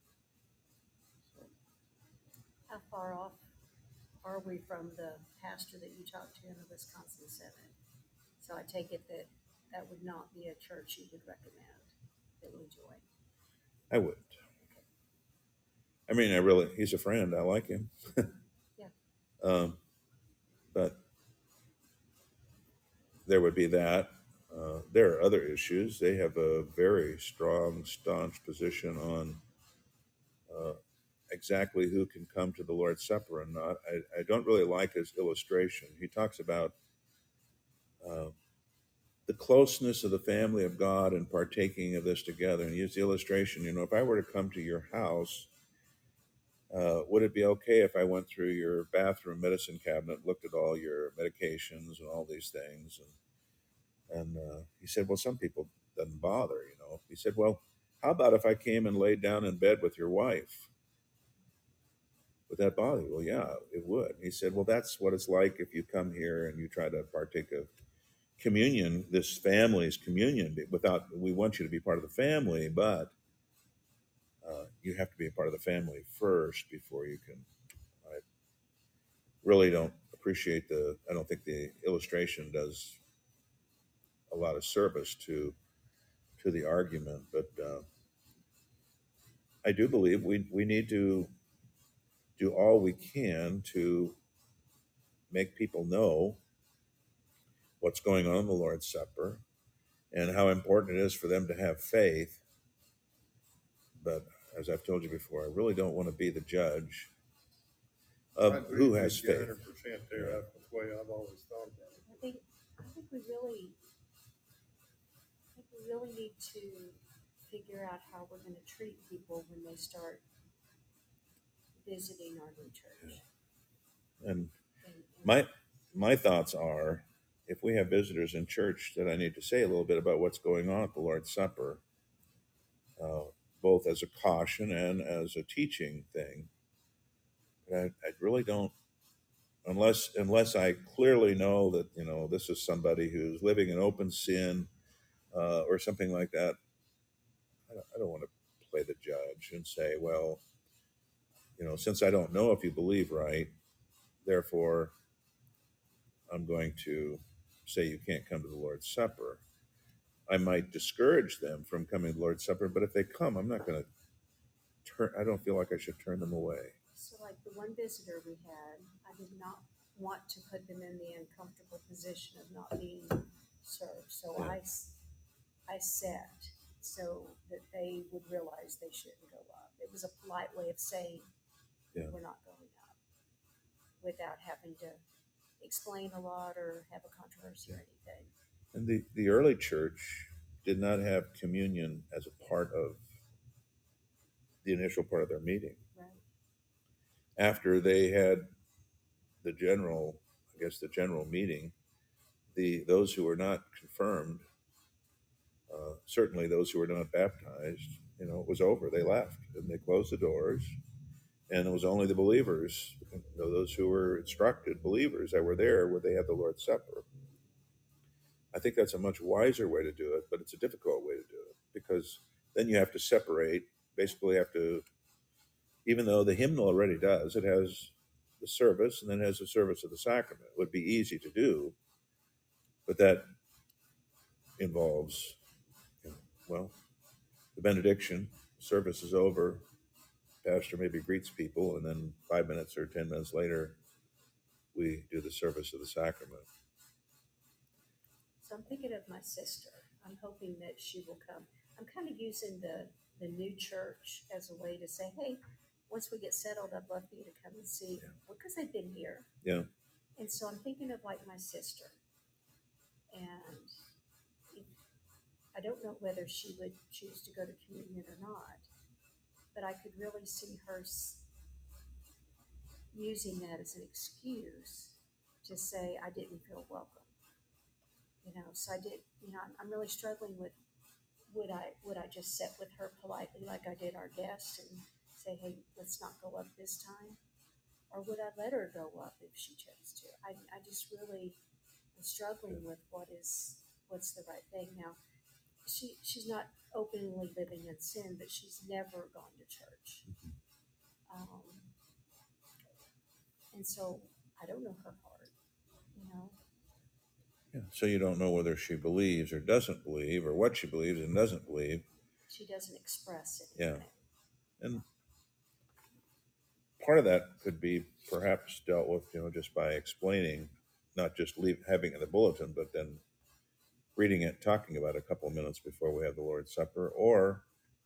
[SPEAKER 4] How far off are we from the pastor that you talked to in the Wisconsin Senate? So I take it that that would not be a church you would recommend that we join.
[SPEAKER 2] I wouldn't. I mean, I really, he's a friend. I like him.
[SPEAKER 4] Yeah.
[SPEAKER 2] Um, but there would be that. Uh, there are other issues. They have a very strong, staunch position on uh, exactly who can come to the Lord's Supper and not. I, I don't really like his illustration. He talks about uh, the closeness of the family of God and partaking of this together. And use the illustration, you know, if I were to come to your house, uh, would it be okay if I went through your bathroom medicine cabinet, looked at all your medications and all these things? And, and uh, he said, well, some people doesn't bother, you know. He said, well, how about if I came and laid down in bed with your wife? Would that bother you? Well, yeah, it would. He said, well, that's what it's like if you come here and you try to partake of communion, this family's communion. Without, we want you to be part of the family, but uh, you have to be a part of the family first before you can. I really don't appreciate the, I don't think the illustration does a lot of service to to the argument, but uh, I do believe we, we need to do all we can to make people know what's going on in the Lord's Supper and how important it is for them to have faith. But as I've told you before, I really don't want to be the judge of
[SPEAKER 3] I agree
[SPEAKER 2] who
[SPEAKER 3] with
[SPEAKER 2] has
[SPEAKER 3] you
[SPEAKER 2] faith.
[SPEAKER 3] one hundred percent there.
[SPEAKER 2] Yeah.
[SPEAKER 3] That's the way I've always thought about it.
[SPEAKER 4] I think I think we really I think we really need to figure out how we're going to treat people when they start visiting our new church.
[SPEAKER 2] And
[SPEAKER 4] And, and
[SPEAKER 2] my my thoughts are, if we have visitors in church, that I need to say a little bit about what's going on at the Lord's Supper, uh, both as a caution and as a teaching thing. But I, I really don't, unless unless I clearly know that, you know, this is somebody who's living in open sin uh, or something like that. I don't, I don't want to play the judge and say, well, you know, since I don't know if you believe right, therefore I'm going to say you can't come to the Lord's Supper. I might discourage them from coming to the Lord's Supper, but if they come, I'm not going to turn, I don't feel like I should turn them away.
[SPEAKER 4] so, like the one visitor we had, I did not want to put them in the uncomfortable position of not being served. So
[SPEAKER 2] Yeah.
[SPEAKER 4] I, s- I sat so that they would realize they shouldn't go up. It was a polite way of saying,
[SPEAKER 2] Yeah.
[SPEAKER 4] we're not going up, without having to explain a lot or have a controversy or anything.
[SPEAKER 2] And the, the early church did not have communion as a part of the initial part of their meeting.
[SPEAKER 4] Right.
[SPEAKER 2] After they had the general, I guess the general meeting, the those who were not confirmed, uh, certainly those who were not baptized, you know, it was over. They left and they closed the doors And it was only the believers, those who were instructed, believers that were there where they had the Lord's Supper. I think that's a much wiser way to do it, but it's a difficult way to do it because then you have to separate, basically have to, even though the hymnal already does, it has the service and then it has the service of the sacrament. It would be easy to do, but that involves, you know, well, the benediction, service is over, pastor maybe greets people, and then five minutes or ten minutes later, we do the service of the sacrament.
[SPEAKER 4] So I'm thinking of my sister. I'm hoping that she will come. I'm kind of using the, the new church as a way to say, hey, once we get settled, I'd love for you to come and see,
[SPEAKER 2] Yeah.
[SPEAKER 4] because I've been here.
[SPEAKER 2] Yeah.
[SPEAKER 4] And so I'm thinking of like my sister. And if, I don't know whether she would choose to go to communion or not, but I could really see her s- using that as an excuse to say I didn't feel welcome. You know, so I did, you know, I'm, I'm really struggling with, would I, would I just sit with her politely like I did our guest and say, hey, let's not go up this time? Or would I let her go up if she chose to? I, I just really am struggling with what is, what's the right thing. Now, she, she's not openly living in sin, but she's never gone to church. Um, and so I don't know her heart, you know.
[SPEAKER 2] Yeah. So you don't know whether she believes or doesn't believe, or what she believes and doesn't believe.
[SPEAKER 4] She doesn't express
[SPEAKER 2] Yeah.
[SPEAKER 4] anything.
[SPEAKER 2] And part of that could be perhaps dealt with, you know, just by explaining, not just leave, having it in the bulletin, but then reading it, talking about it a couple of minutes before we have the Lord's Supper. Or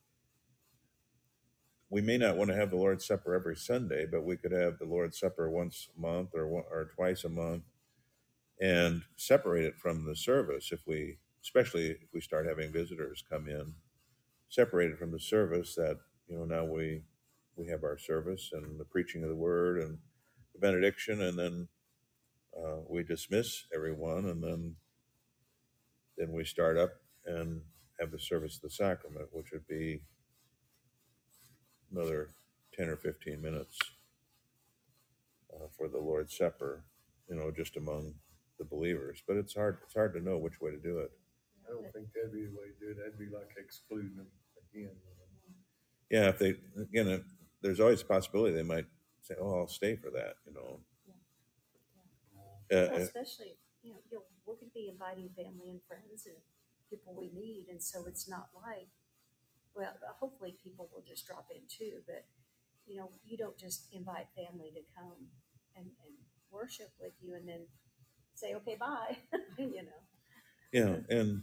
[SPEAKER 2] we may not want to have the Lord's Supper every Sunday, but we could have the Lord's Supper once a month or one, or twice a month, and separate it from the service. If we, especially if we start having visitors come in, separate it from the service. That, you know, now we we have our service and the preaching of the word and the benediction, and then uh, we dismiss everyone, and then then we start up and have the service of the sacrament, which would be another ten or fifteen minutes uh, for the Lord's Supper, you know, just among the believers. But it's hard it's hard to know which way to do it.
[SPEAKER 3] I don't think that'd be the way to do it. That'd be like excluding them again.
[SPEAKER 2] Yeah, if they, again, if, there's always a possibility they might say, oh, I'll stay for that, you know.
[SPEAKER 4] Well,
[SPEAKER 2] Uh, uh,
[SPEAKER 4] especially, you know, you know, we're going to be inviting family and friends and people we meet, and so it's not like, well, hopefully people will just drop in too, but you know, you don't just invite family to come and, and worship with you and then say, okay, bye, you know.
[SPEAKER 2] yeah, and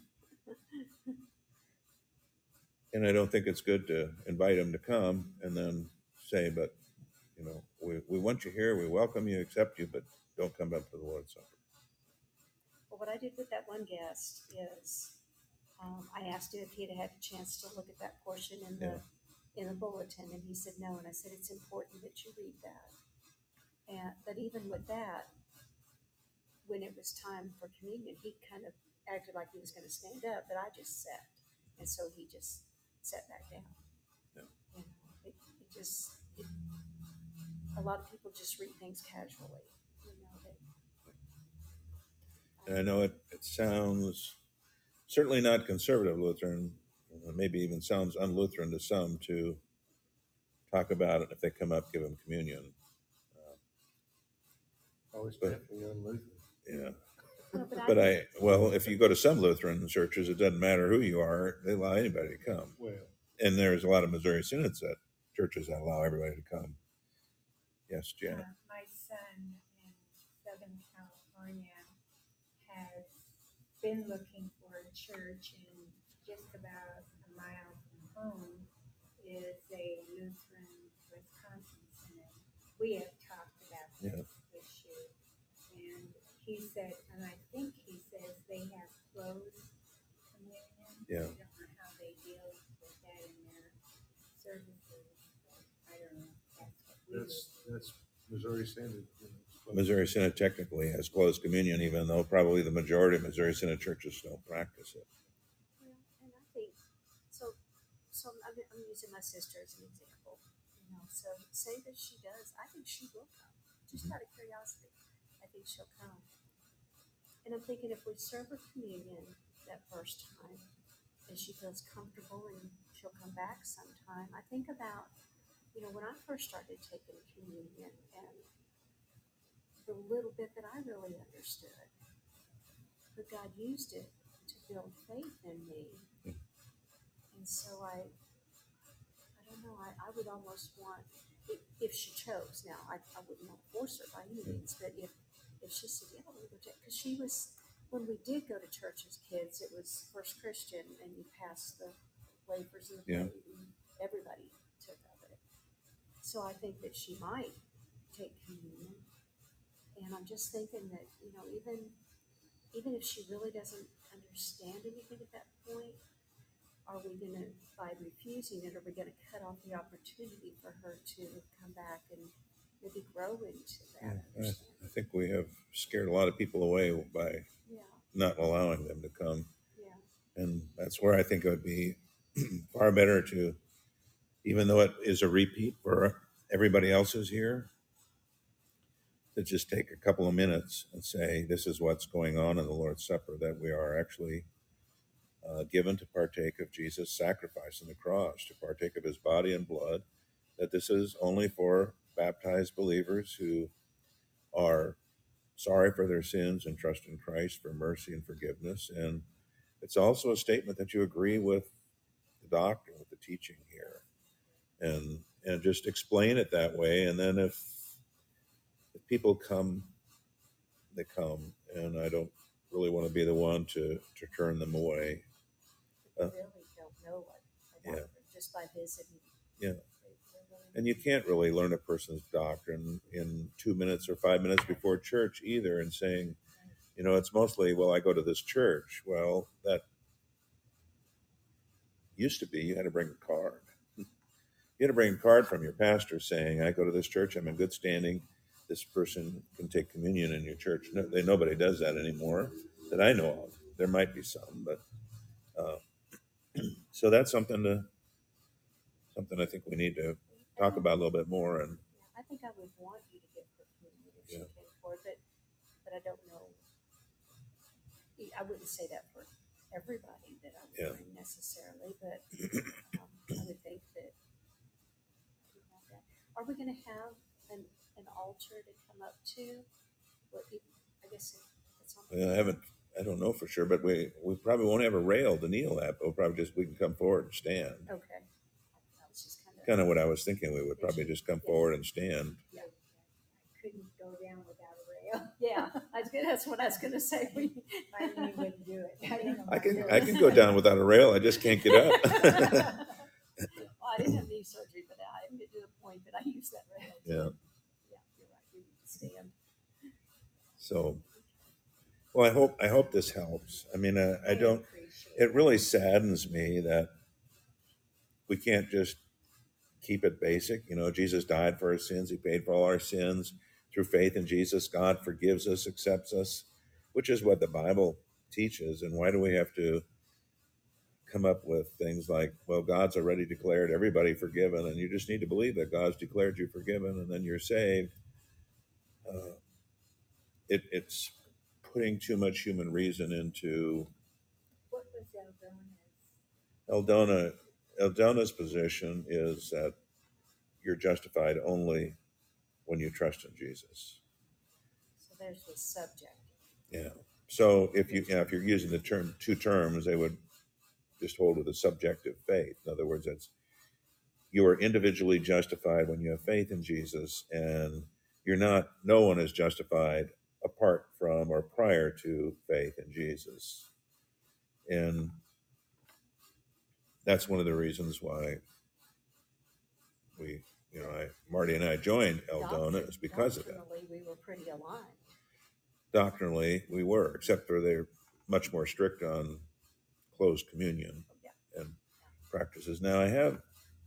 [SPEAKER 2] and I don't think it's good to invite them to come and then say, but, you know, we, we want you here, we welcome you, accept you, but don't come up to the Lord's Supper.
[SPEAKER 4] Well, what I did with that one guest is um, I asked him if he had had a chance to look at that portion in the in the bulletin, and he said no. And I said it's important that you read that. And but even with that, when it was time for communion, he kind of acted like he was going to stand up, but I just sat, and so he just sat back down.
[SPEAKER 2] Yeah.
[SPEAKER 4] You know, it, it just it, a lot of people just read things casually. You know, they,
[SPEAKER 2] And I know it, it sounds certainly not conservative Lutheran, uh, maybe even sounds un-Lutheran to some to talk about it. If they come up, give them communion.
[SPEAKER 3] Oh, it's
[SPEAKER 2] But-
[SPEAKER 3] definitely un-Lutheran.
[SPEAKER 2] Yeah.
[SPEAKER 4] well, but,
[SPEAKER 2] But
[SPEAKER 4] I,
[SPEAKER 2] I, well, if you go to some Lutheran churches, it doesn't matter who you are, they allow anybody to come.
[SPEAKER 3] Well,
[SPEAKER 2] And there's a lot of Missouri synods that churches that allow everybody to come. Yes, Janet.
[SPEAKER 1] Uh, my son in Southern California has been looking for a church, and just about a mile from home is a Lutheran Wisconsin synod. We have talked about
[SPEAKER 2] Yeah.
[SPEAKER 1] this issue, and he said, and I think he says they have closed communion.
[SPEAKER 2] Yeah.
[SPEAKER 1] I don't know how they deal with that in their services. But I don't know. if That's what we would
[SPEAKER 3] that's,
[SPEAKER 1] do.
[SPEAKER 3] that's Missouri Synod. You know, it's close.
[SPEAKER 2] Missouri Synod technically has closed communion, even though probably the majority of Missouri Synod churches don't practice it.
[SPEAKER 4] well, and I think so. So I'm, I'm using my sister as an example. You You know, so say that she does, I think she will come. Just out of curiosity, I think she'll come. And I'm thinking if we serve her communion that first time, and she feels comfortable and she'll come back sometime. I think about, you know, when I first started taking communion and the little bit that I really understood, but God used it to build faith in me. And so I, I don't know, I, I would almost want, if, if she chose, now I, I wouldn't want to force her by any means, but if, if she said, yeah, we'll go check, because she was, when we did go to church as kids, it was First Christian, and you passed the wafers and the
[SPEAKER 2] Yeah.
[SPEAKER 4] plate, and everybody took of it. So I think that she might take communion, and I'm just thinking that, you know, even even if she really doesn't understand anything at that point, are we gonna, by refusing it, are we gonna cut off the opportunity for her to come back and maybe grow into that
[SPEAKER 2] I,
[SPEAKER 4] understanding?
[SPEAKER 2] I think we have scared a lot of people away by
[SPEAKER 4] Yeah,
[SPEAKER 2] not allowing them to come.
[SPEAKER 4] yeah,
[SPEAKER 2] And that's where I think it would be far better to, even though it is a repeat for everybody else is here, to just take a couple of minutes and say, this is what's going on in the Lord's Supper, that we are actually uh, given to partake of Jesus' sacrifice on the cross, to partake of his body and blood, that this is only for baptized believers who are sorry for their sins and trust in Christ for mercy and forgiveness. And it's also a statement that you agree with the doctrine, with the teaching here, and and just explain it that way. And then if, if people come, they come, and I don't really want to be the one to, to turn them away.
[SPEAKER 4] they
[SPEAKER 2] Uh,
[SPEAKER 4] really don't know what a
[SPEAKER 2] yeah.
[SPEAKER 4] doctrine, just by visiting.
[SPEAKER 2] Yeah.
[SPEAKER 4] They- they really
[SPEAKER 2] And you can't really learn a person's doctrine in two minutes or five minutes before church either, and saying, you know, it's mostly, well, I go to this church. Well, that used to be you had to bring a card. You had to bring a card from your pastor saying, I go to this church, I'm in good standing. This person can take communion in your church. No, they, nobody does that anymore that I know of. There might be some, but uh, so that's something to something I think we need to talk about a little bit more. And
[SPEAKER 4] Yeah, I think I would want you to give her communion if she
[SPEAKER 2] Yeah.
[SPEAKER 4] came forward, but, but I don't know. I wouldn't say that for everybody that I would
[SPEAKER 2] Yeah.
[SPEAKER 4] bring necessarily, but um, I would think that. you know, that- Are we gonna have an, an altar to come up to? What you, I guess it- it's on.
[SPEAKER 2] well, I haven't, I don't know for sure, but we we probably won't have a rail to kneel at. But we'll probably just we can come forward and stand.
[SPEAKER 4] Okay. That was just kind of.
[SPEAKER 2] Kind of what I was thinking. We would probably just come forward and stand.
[SPEAKER 1] I couldn't go down without a rail.
[SPEAKER 4] Yeah, I was gonna, that's what I was gonna say. We.
[SPEAKER 1] I knew you wouldn't do it. I don't know
[SPEAKER 2] I
[SPEAKER 1] about
[SPEAKER 2] can
[SPEAKER 1] yours.
[SPEAKER 2] I can go down without a rail. I just can't get up.
[SPEAKER 4] Well, I didn't have knee surgery, but I get to the point that I use that rail.
[SPEAKER 2] Yeah.
[SPEAKER 4] Yeah, you're right. We need to stand.
[SPEAKER 2] So, well, I hope I hope this helps. I mean, I, I don't.
[SPEAKER 1] appreciate
[SPEAKER 2] It really saddens me that we can't just keep it basic. You know, Jesus died for our sins. He paid for all our sins. Through faith in Jesus, God forgives us, accepts us, which is what the Bible teaches. And why do we have to come up with things like, well, God's already declared everybody forgiven, and you just need to believe that God's declared you forgiven, and then you're saved? Uh, it, it's putting too much human reason into
[SPEAKER 1] What was Eldona's?
[SPEAKER 2] Eldona. Eldona's position is that you're justified only when you trust in Jesus.
[SPEAKER 4] So there's the subject.
[SPEAKER 2] Yeah. So if you, you know, if you're using the term two terms, they would just hold with a subjective faith. In other words, it's you are individually justified when you have faith in Jesus, and you're not. No one is justified apart from or prior to faith in Jesus, and that's one of the reasons why we, you know, I Marty and I joined Eldona is because of that.
[SPEAKER 4] Doctrinally, we were pretty aligned.
[SPEAKER 2] Doctrinally, we were, except for they're much more strict on closed communion
[SPEAKER 4] Yeah.
[SPEAKER 2] and practices. Now, I have,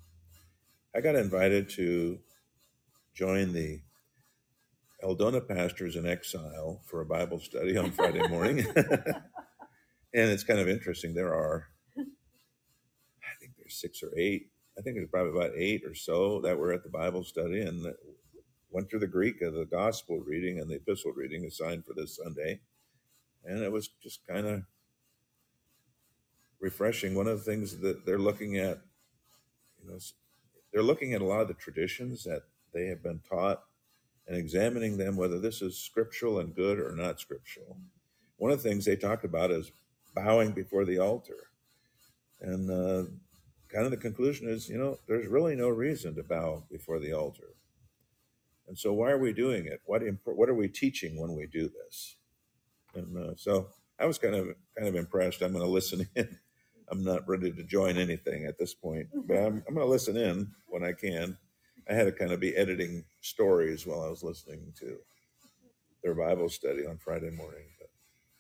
[SPEAKER 2] I got invited to join the Eldona Pastors in Exile for a Bible study on Friday morning. And it's kind of interesting. There are, I think there's six or eight I think it was probably about eight or so that were at the Bible study and went through the Greek of the gospel reading and the epistle reading assigned for this Sunday. And it was just kind of refreshing. One of the things that they're looking at, you know, they're looking at a lot of the traditions that they have been taught and examining them, whether this is scriptural and good or not scriptural. One of the things they talked about is bowing before the altar. And uh, kind of the conclusion is, you know, there's really no reason to bow before the altar. And so why are we doing it? What imp- what are we teaching when we do this? And uh, so I was kind of kind of impressed. I'm going to listen in. I'm not ready to join anything at this point, but I'm, I'm going to listen in when I can. I had to kind of be editing stories while I was listening to their Bible study on Friday morning. But.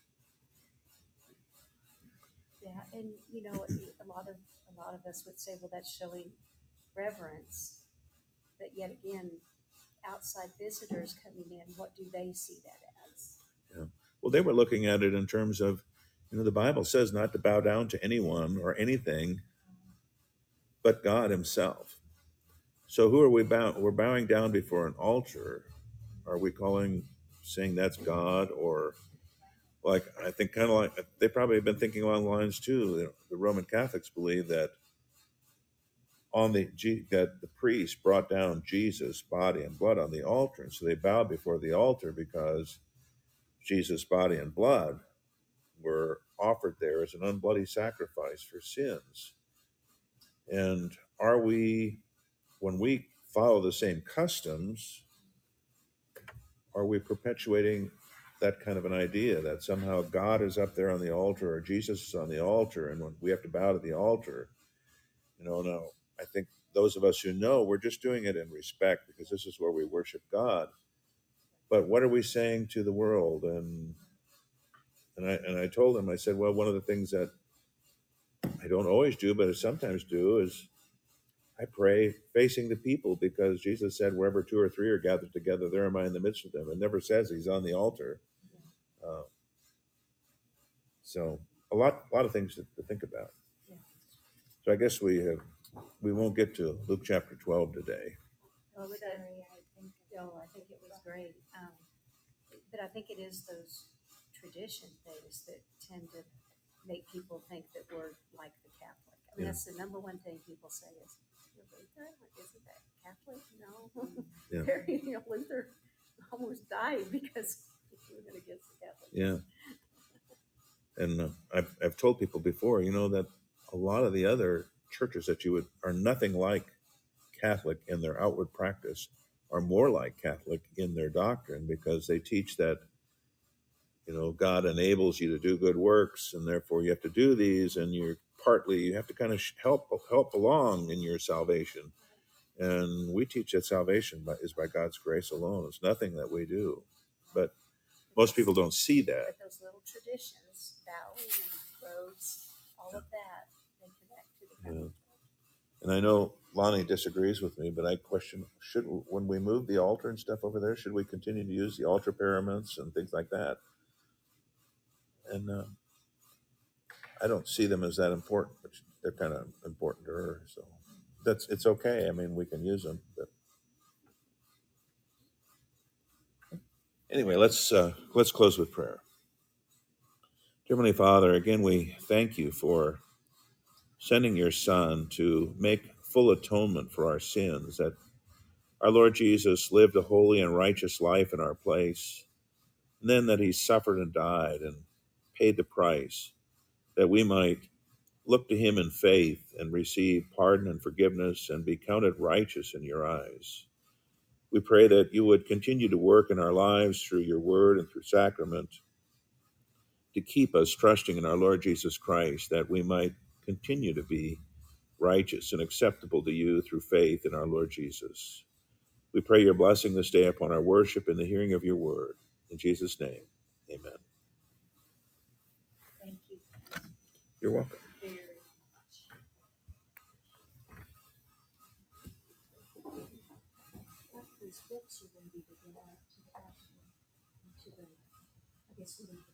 [SPEAKER 4] Yeah, and you know, a lot of a lot of us would say, well, that's showing reverence, but yet again, outside visitors coming in, what do they see that as?
[SPEAKER 2] Yeah. Well, they were looking at it in terms of, you know, the Bible says not to bow down to anyone or anything but God himself. So who are we bowing? We're bowing down before an altar. Are we calling, saying that's God? Or like, I think kind of like, they probably have been thinking along the lines too. The Roman Catholics believe that on the, that the priest brought down Jesus' body and blood on the altar. And so they bowed before the altar because Jesus' body and blood were offered there as an unbloody sacrifice for sins. And are we, when we follow the same customs, are we perpetuating that kind of an idea that somehow God is up there on the altar or Jesus is on the altar and when we have to bow to the altar? You know, no, I think those of us who know, we're just doing it in respect because this is where we worship God. But what are we saying to the world? And and I and I told him, I said, well, one of the things that I don't always do, but I sometimes do, is I pray facing the people because Jesus said, wherever two or three are gathered together, there am I in the midst of them. It never says he's on the altar. Uh, so a lot, a lot of things to, to think about.
[SPEAKER 4] Yeah.
[SPEAKER 2] So I guess we have, we won't get to Luke chapter twelve today.
[SPEAKER 4] Oh, but I, I think, oh, I think it was great. Um, but I think it is those tradition things that tend to make people think that we're like the Catholic. I mean,
[SPEAKER 2] Yeah.
[SPEAKER 4] that's the number one thing people say is, you're Lutheran? Isn't that Catholic? No.
[SPEAKER 2] Yeah.
[SPEAKER 4] You know, Luther almost died because he went against the Catholic.
[SPEAKER 2] Yeah. And uh, I've, I've told people before, you know, that a lot of the other churches that you would are nothing like Catholic in their outward practice are more like Catholic in their doctrine because they teach that, you know, God enables you to do good works and therefore you have to do these and you're partly, you have to kind of help, help along in your salvation. And we teach that salvation by, is by God's grace alone. It's nothing that we do. But most people don't see that.
[SPEAKER 4] But those little traditions, bowing and robes, all of that, they connect to the Catholic.
[SPEAKER 2] Yeah. And I know Lonnie disagrees with me, but I question, should, when we move the altar and stuff over there, should we continue to use the altar paraments and things like that? And uh, I don't see them as that important, but they're kind of important to her. So that's, it's okay. I mean, we can use them, but anyway, let's, uh, let's close with prayer. Dear Heavenly Father, again, we thank you for sending your Son to make full atonement for our sins, that our Lord Jesus lived a holy and righteous life in our place, and then that he suffered and died and paid the price, that we might look to him in faith and receive pardon and forgiveness and be counted righteous in your eyes. We pray that you would continue to work in our lives through your word and through sacrament to keep us trusting in our Lord Jesus Christ, that we might continue to be righteous and acceptable to you through faith in our Lord Jesus. We pray your blessing this day upon our worship and the hearing of your word. In Jesus' name, amen.
[SPEAKER 4] Thank you.
[SPEAKER 2] You're welcome.
[SPEAKER 4] Very much. After these books are ready to get out to the, to the, I guess we